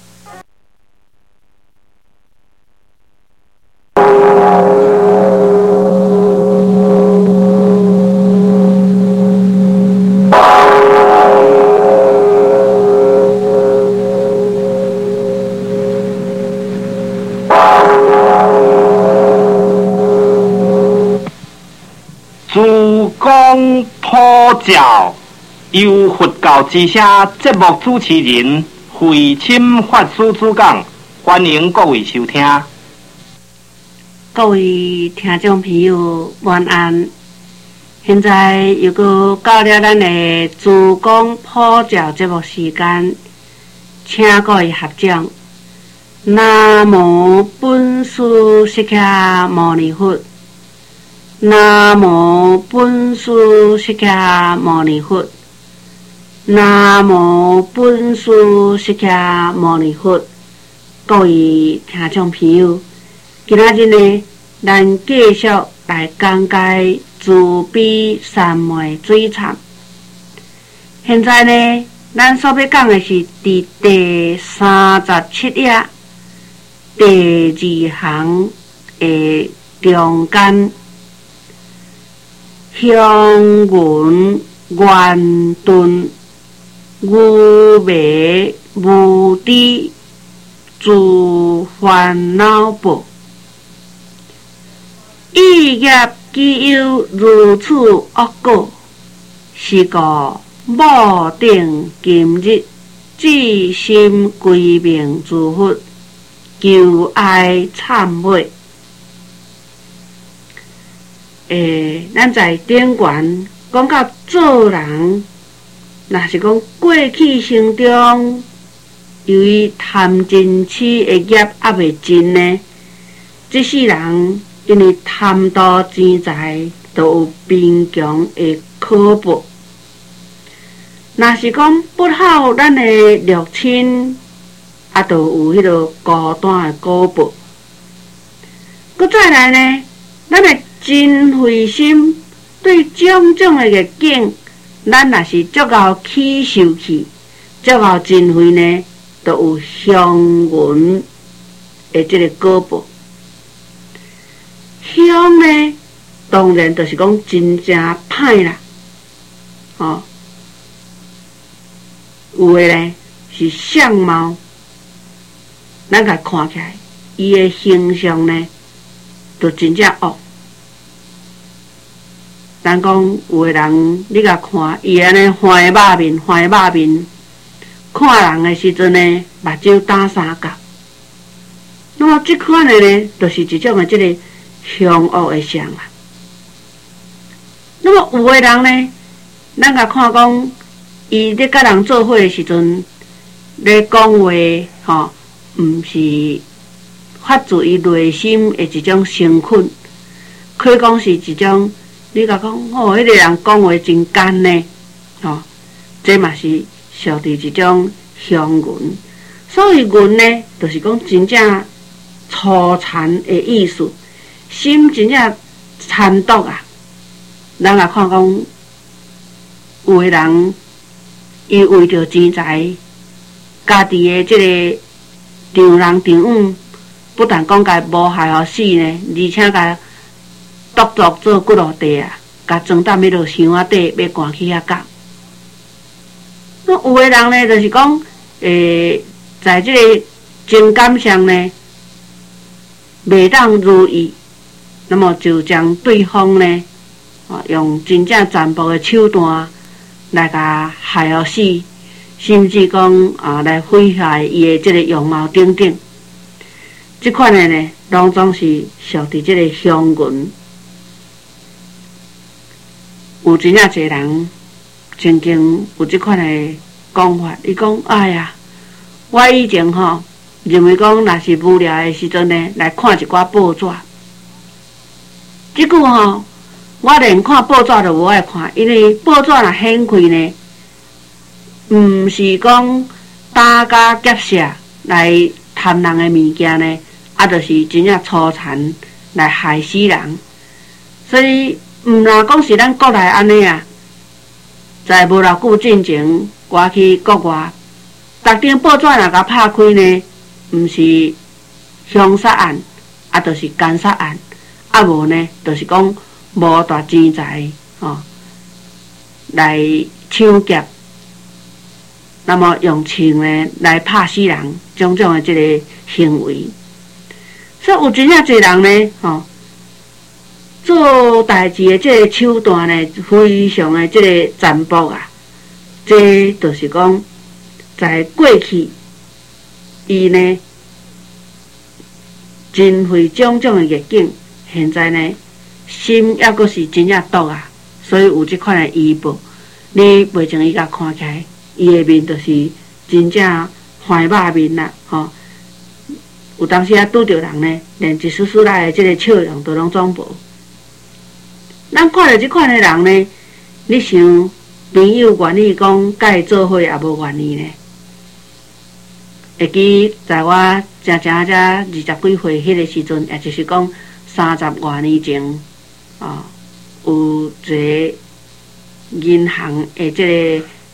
珠江普照，由佛教之声节目主持人慧钦法师主讲，欢迎各位收听。 各位听众朋友，晚安。现在又搁到了咱的珠江普照节目时间，请各位合掌。南无本师释迦牟尼佛。南无本师释迦牟尼佛，南无本师释迦牟尼佛。各位听众朋友，今仔日呢，咱继续来讲解慈悲三昧水忏。 现在呢，咱所要讲的是伫第三十七页第二行的中间，乡文圆顿牛眉无知自烦恼报，异业既有如此恶果，是故某定今日至心归命自佛，求哀忏悔。诶，咱在顶悬讲到做人，若是讲过去生中，由于贪嗔痴的业还未尽呢，这世人因为贪图钱财，都有贫穷的可报。若是讲不孝咱的六亲，啊，就有迄个孤单的果报。搁再来呢，咱的真慧心对种种的逆境，咱若是足够起受去，足够真慧呢，都有祥云的这个果报。香呢，当然就是讲真正歹啦，哦。有的呢是相貌，咱甲看起来，伊的形象呢，就真正恶。咱讲有的人，你甲看，伊安尼欢的肉面，欢的肉面，看人的时阵呢，目睭打三角。那么这款的呢，就是一种的这个凶恶的相啊。那么有的人呢，咱甲看讲。伊咧甲人做伙的时阵，咧讲话吼，毋是发自伊内心的一种诚恳，可以讲是一种，你甲讲哦，迄个人讲话真干呢，吼，这嘛是属于一种乡云。所以云呢，就是讲真正粗残的意思，心真正残毒啊。咱来看讲，有的人。伊为着钱财，家己的这个丈人丈母，不但讲甲无害互死呢，而且甲剁作做骨头地啊，甲装搭迄落箱仔底，要赶去遐讲。那有的人呢，就是讲，诶，在这个情感上呢，袂当如意，那么就将对方呢，啊，用真正残暴的手段。来甲害互死，甚至讲啊来毁害伊的这个容貌等等，这款的呢，拢总是属伫这个乡云。有真正侪人曾经有这款的讲法，伊讲哎呀，我以前吼认为讲，若是无聊的时阵呢，来看一寡报纸，即句吼。我连看报纸都无爱看，因为报纸若显开呢，毋是讲打家劫舍来贪人的物件呢，啊，就是真正粗残来害死人。所以毋若讲是咱国内安尼啊，在无偌久进前，我去国外，逐张报纸若甲拍开呢，毋是凶杀案，啊，就是奸杀案，啊无呢，就是讲。无大钱财吼，来抢劫，那么用枪呢来拍死人，种种的这个行为，所以有真正侪人呢，吼，做代志的这个手段呢，非常的这个残暴啊。这就是讲，在过去，伊呢，真会种种的逆境，现在呢。心抑阁是真正毒啊，所以有即款的医报，你袂将伊甲看起来，伊的面就是真正坏肉面啦，吼。有当时啊拄着人呢，连一丝丝来的即个笑容都拢总无。咱看到即款的人呢，你想朋友愿意讲甲伊做伙，也无愿意呢。会记在我正正才二十几岁迄个时阵，也就是讲三十多年前。啊、哦，有一个银行的这个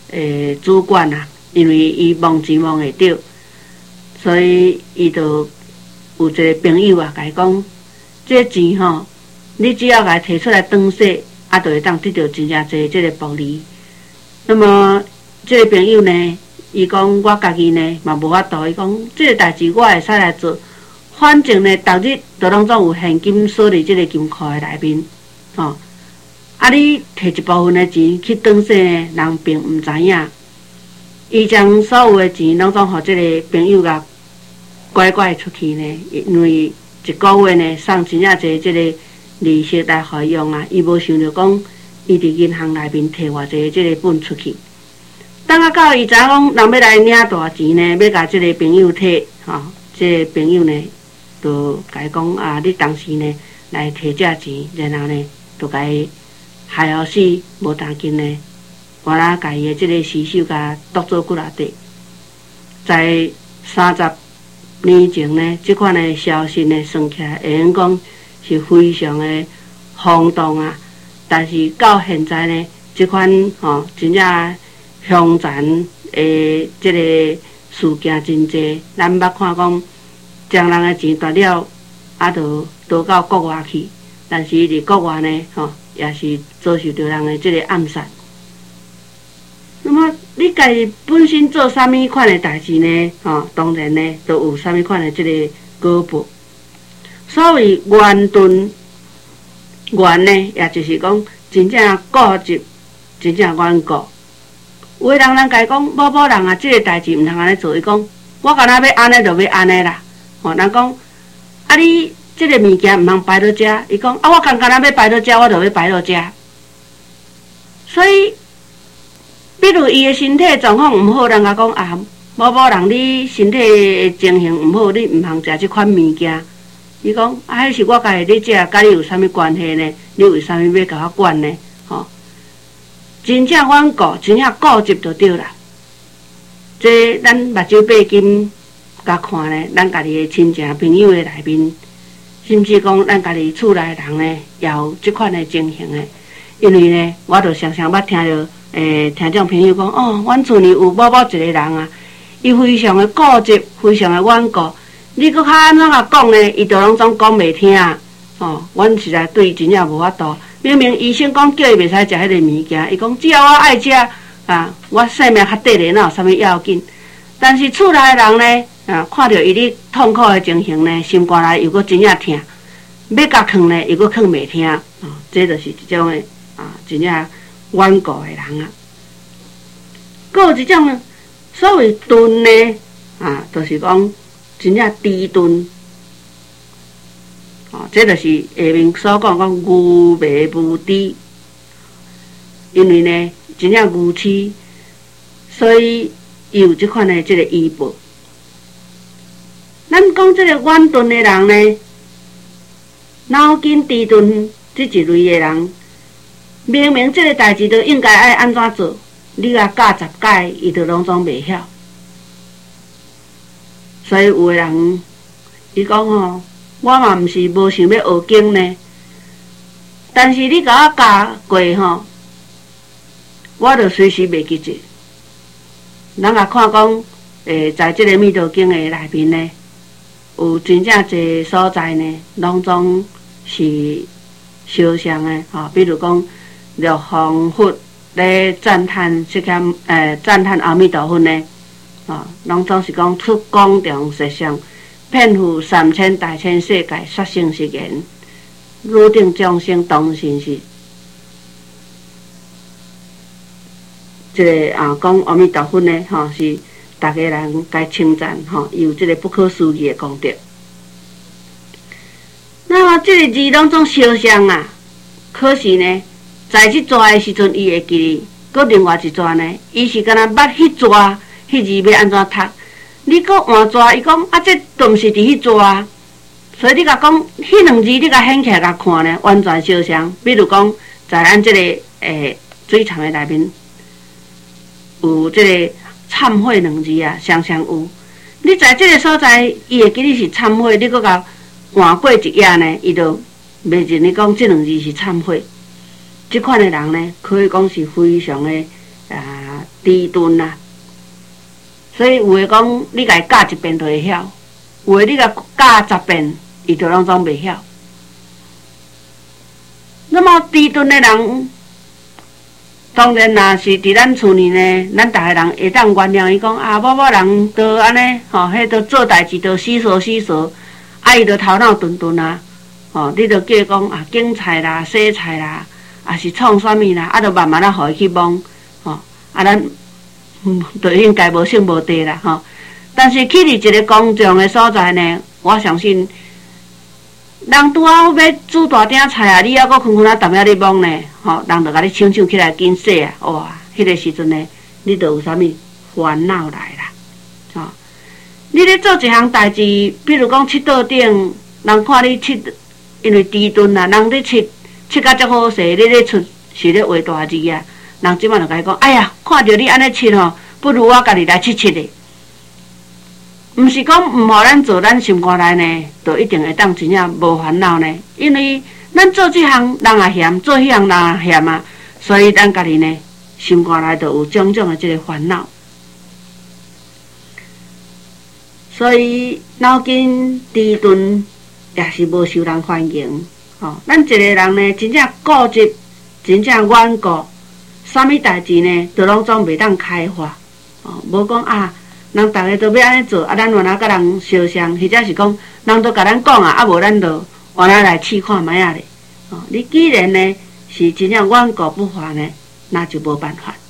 诶主管啊，因为伊忙钱忙会着，所以伊就有一个朋友啊，甲伊讲，这钱吼，你只要甲伊摕出来转洗，啊，就会当得到真正侪这个福利。那么这个朋友呢，伊讲我家己呢嘛无法度，伊讲这个代志我会使来做，反正呢，逐日都拢总有现金锁伫这个金库的内面，吼、哦。啊，你摕一部分的钱去转洗呢，人并毋知影。伊将所有的钱拢总互这个朋友甲乖乖出去呢，因为一个月呢送真正侪这个利息来互伊用啊，伊无想着讲伊伫银行内面摕偌济这个本出去。等啊到伊知影讲人要来领大钱呢，要甲这个朋友摕，吼、哦，这个朋友呢就甲伊讲啊，你当时呢来摕这钱，然后呢就甲伊害好死，无当紧呢，我啦家己的即个尸首甲剁做骨力底，在三十年前呢，即款的消息呢，算起来会用讲是非常的轰动啊。但是到现在呢，即款吼、哦、真正凶残的即个事件真济，咱捌看讲将人的钱夺了，啊，就逃到国外去。但是伫国外呢，吼、哦。也是遭受到人的这个暗杀。那么你家己本身做啥物款的代志呢？吼、哦，当然呢，都有啥物款的这个果报。所谓圆顿，圆呢，也就是讲真正固执，真正顽固。有的人人家讲，某某人啊，这个代志毋通安尼做，伊讲我干那要安尼就要安尼啦。吼、哦，人讲啊你。这个物件毋通摆到遮，伊讲啊，我刚刚若要摆到遮，我就要摆到遮。所以，比如伊的身体状况毋好，人家讲啊，某某人你身体的情形毋好，你毋通食即款物件。伊讲啊，迄是我家己咧食，甲你有啥物关系呢？你为啥物要甲我管呢？吼、哦，真正顽固，真正固执就对啦。这咱目睭八金甲看呢，咱家己的亲情朋友的内面。甚至讲，咱家己厝内人呢，也有即款的情形的。因为呢，我就常常捌听到诶，听众朋友讲，哦，阮厝里有某某一个人啊，伊非常的固执，非常的顽固。你搁较安怎啊讲呢？伊就拢总讲袂听。哦，阮实在对伊真正无法度。明明医生讲叫伊袂使食迄个物件，伊讲只要我爱食啊，我性命较短咧，哪有啥物要紧？但是厝内的人呢？啊！看到伊咧痛苦的情形呢，心肝内又搁真正疼，要甲囥呢又搁囥袂听，啊、哦，这就是一种的啊，真正顽固的人啊。搁有一种所谓钝呢，啊，就是讲真正迟钝，哦，这就是下面所讲讲愚昧无知，因为呢真正愚痴，所以有这款的这个医报。咱讲这个圆钝的人呢，脑筋迟钝这一类的人，明明这个代志都应该爱安怎做，你甲教十届，伊就拢总袂晓。所以有的人，伊讲吼，我嘛毋是无想要学经呢，但是你甲我教过吼，我就随时袂记住。咱也看讲，诶，在这个《弥陀经》的内面呢。有真正侪所在呢，拢总是相像的吼、哦。比如讲，六方佛咧赞叹释迦诶赞叹阿弥陀佛呢，哦，拢总是讲出广长实相，遍覆三千大千世界，说成是言，汝等众生当信是。这个啊，讲阿弥陀佛呢，吼、哦、是。大家人该称赞吼，有这个不可思议的功德。那么这个字拢总相像啊，可是呢，在这抓的时阵，伊会记，搁另外一抓呢，伊是敢若捌迄抓，迄字要安怎读？你搁换抓，伊讲啊，这都毋是伫迄抓，所以你甲讲，迄两字你甲掀起来甲看呢，完全相像。比如讲，在咱这个诶水藏的内面，有这个。忏悔两字啊，常常有。你在这个所在，伊会记你是忏悔，你搁甲换过一页呢，伊就袂认你讲这两字是忏悔。这款的人呢，可以讲是非常的啊啊迟钝啦。所以有诶讲，你甲伊教一遍就会晓；有诶你甲教十遍，伊就拢总袂晓。那么迟钝诶人，当然若是伫咱厝里呢，咱逐个人会当原谅伊讲啊，某某人都安尼，吼、哦，迄都做代志都死傻死傻，啊伊都头脑钝钝啊，吼、哦，你都叫伊讲啊，捡菜啦、洗菜啦，啊是创啥物啦，啊，都慢慢啊，互伊去摸，吼、哦，啊咱。嗯，就应该无性无地啦，吼。但是去伫一个公众的所在呢，我相信，人拄好要煮大鼎菜啊，你还阁困困啊，踮遐咧摸呢，吼，人就甲你抢抢起来紧洗啊，哇，迄个时阵呢，你就有啥物烦恼来啦，吼。你咧做一项代志，比如讲七道顶，人看你七，因为迟钝啊，人咧七七甲足好势，你咧出是咧画大字啊。人即摆就甲伊讲，哎呀，看着你安尼佚吼，不如我家己来佚佚咧。毋是讲毋互咱做，咱心肝内呢，就一定会当真正无烦恼呢。因为咱做即项人也嫌，做迄项人也嫌啊，所以咱家己呢，心肝内就有种种的即个烦恼。所以脑筋迟钝也是无受人欢迎。吼、哦，咱一个人呢，真正固执，真正顽固。啥物代志呢，都拢总袂当开发，哦，无讲啊，人逐个都要安尼做，啊，咱原来甲人相像，或者是讲，人都甲咱讲啊，啊无咱就原来来试看卖啊咧，哦，你既然呢是真正顽固不化呢，那就无办法。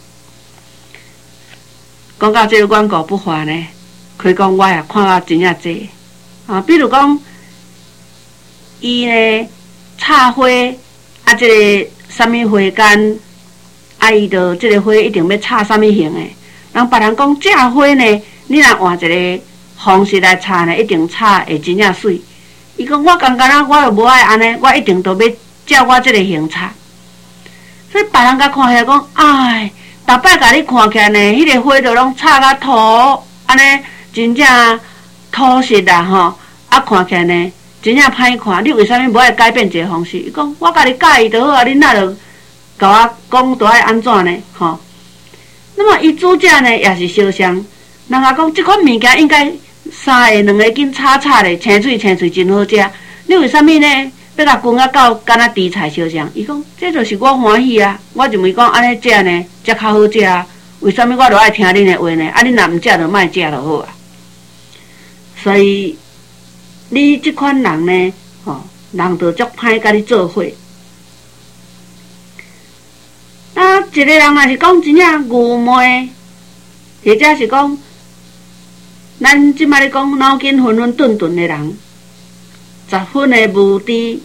讲到这个顽固不化呢，可以讲我也看到真正济，啊，比如讲，伊呢插花，啊，这个啥物花干。啊，伊就即个花一定要插啥物形诶？人别人讲这花呢，你若换一个方式来插呢，一定插会真正水。伊讲我感觉啊，我就无爱安尼，我一定都要照我即个形插。所以别人甲看起来讲，哎，逐摆甲你看起来呢，迄、那个花就拢插甲土，安尼真正土实啦吼，啊看起来呢真正歹看。你为啥物无爱改变一个方式？伊讲我甲你介意就好啊，你哪着？甲我讲都爱安怎呢？吼，那么伊煮食呢也是相像，人家讲即款物件应该三个两个紧炒炒咧，青水青水真好食。你为啥物呢？要甲滚啊到敢若猪菜相像？伊讲这就是我欢喜啊！我认为讲安尼食呢，才较好食啊。为啥物我著爱听恁的话呢？啊，恁若毋食就莫食就好啊。所以你即款人呢，吼，人就足歹甲你做伙。啊，一个人若是讲真正愚昧，或者是讲，咱即摆咧讲脑筋混混沌沌的人，十分的无知，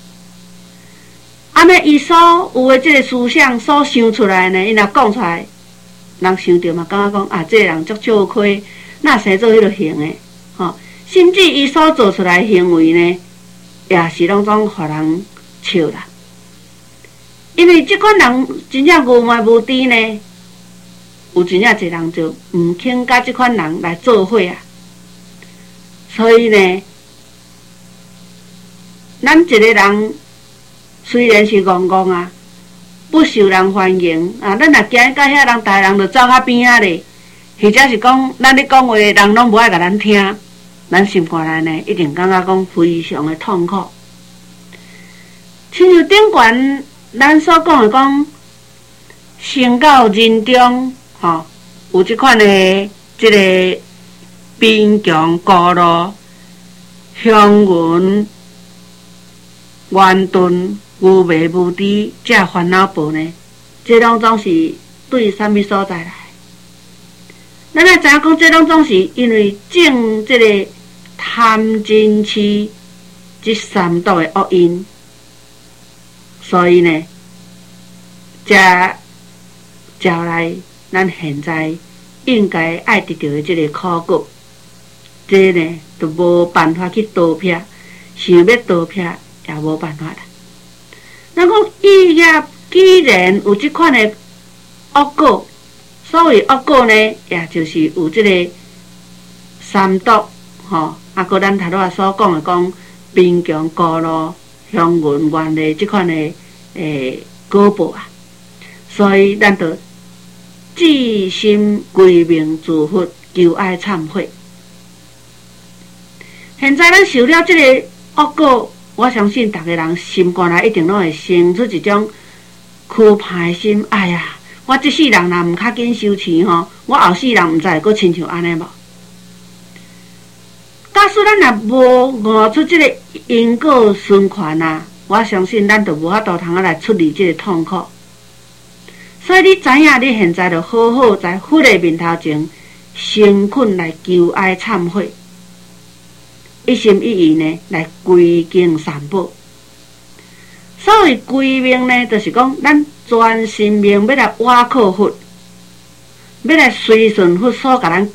安尼伊所有的即个思想所想出来呢，伊若讲出来，人想着嘛，感觉讲啊，这个人足笑亏，哪生做迄落行的，吼、哦，甚至伊所做出来行为呢，也是拢总互人笑啦。因为即款人真正愚昧无知呢，有真正侪人就毋肯甲即款人来做伙啊。所以呢，咱一个人虽然是戆戆啊，不受人欢迎啊，咱若行到遐人，大人就走较边仔咧，或者是讲咱咧讲话，人拢无爱甲咱听，咱心肝内呢一定感觉讲非常的痛苦。亲像顶悬。咱所讲的讲，生到人中，吼、哦，有即款的即个贫穷、孤陋、乡云、怨顿、愚昧无知，这烦恼报呢，这拢总是对啥物所在来？咱来知影讲，这拢总是因为种即个贪嗔痴这三毒的恶因。所以呢，才招来咱现在应该爱得到的这个苦果，这呢都无办法去倒撇，想要倒撇也无办法啦。咱讲伊也既然有这款的恶果，所谓恶果呢，也就是有这个三毒，吼，啊，个咱头拄仔所讲的讲贫穷、孤陋、乡云、怨的这款的诶果报啊，所以咱就至心归命自佛，求爱忏悔。现在咱受了这个恶果，我相信大家人心肝内一定拢会生出一种苦歹心。哎呀，我这世人若毋较紧修持吼，我后世人毋知会阁亲像安尼无？假使咱若无悟出这个因果循环啊，我相信咱就无法度通啊来处理这个痛苦。所以你知影，你现在就好好在佛的面头前诚恳来求哀忏悔，一心一意呢来归敬三宝。所谓归命呢，就是讲咱全心命要来倚靠佛，要来随顺佛所甲咱教。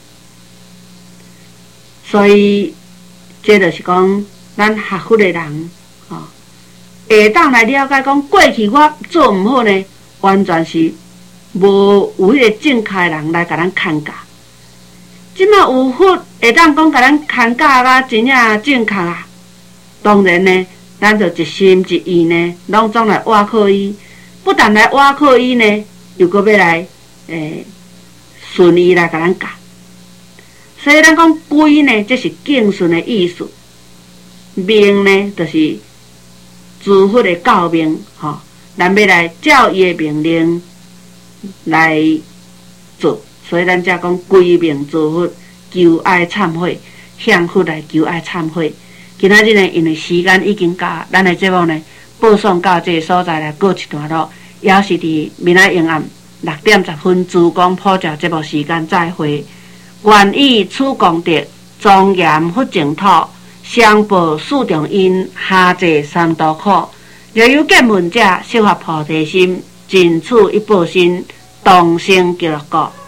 所以，这就是讲，咱学佛的人，吼、哦，会当来了解讲，过去我做毋好呢，完全是无有迄个正确的人来甲咱牵教。即马有佛会当讲甲咱牵教啊，真正正确啊。当然呢，咱就一心一意呢，拢总来倚靠伊。不但来倚靠伊呢，又搁要来诶顺伊来甲咱教。所以咱讲归呢，这是敬顺的意思；命呢，就是诸佛的教命，吼、哦，咱要来照伊的命令来做。所以咱才讲归命诸佛，求哀忏悔，向佛来求哀忏悔。今仔日呢，因为时间已经到，咱的节目呢，播送到这个所在来告一段落，也是伫明仔永暗六点十分珠江普照节目时间再会。愿以此功德，庄严佛净土，相报四重因，下济三途苦。若有见闻者，悉发菩提心，尽此一报身，同生极乐国。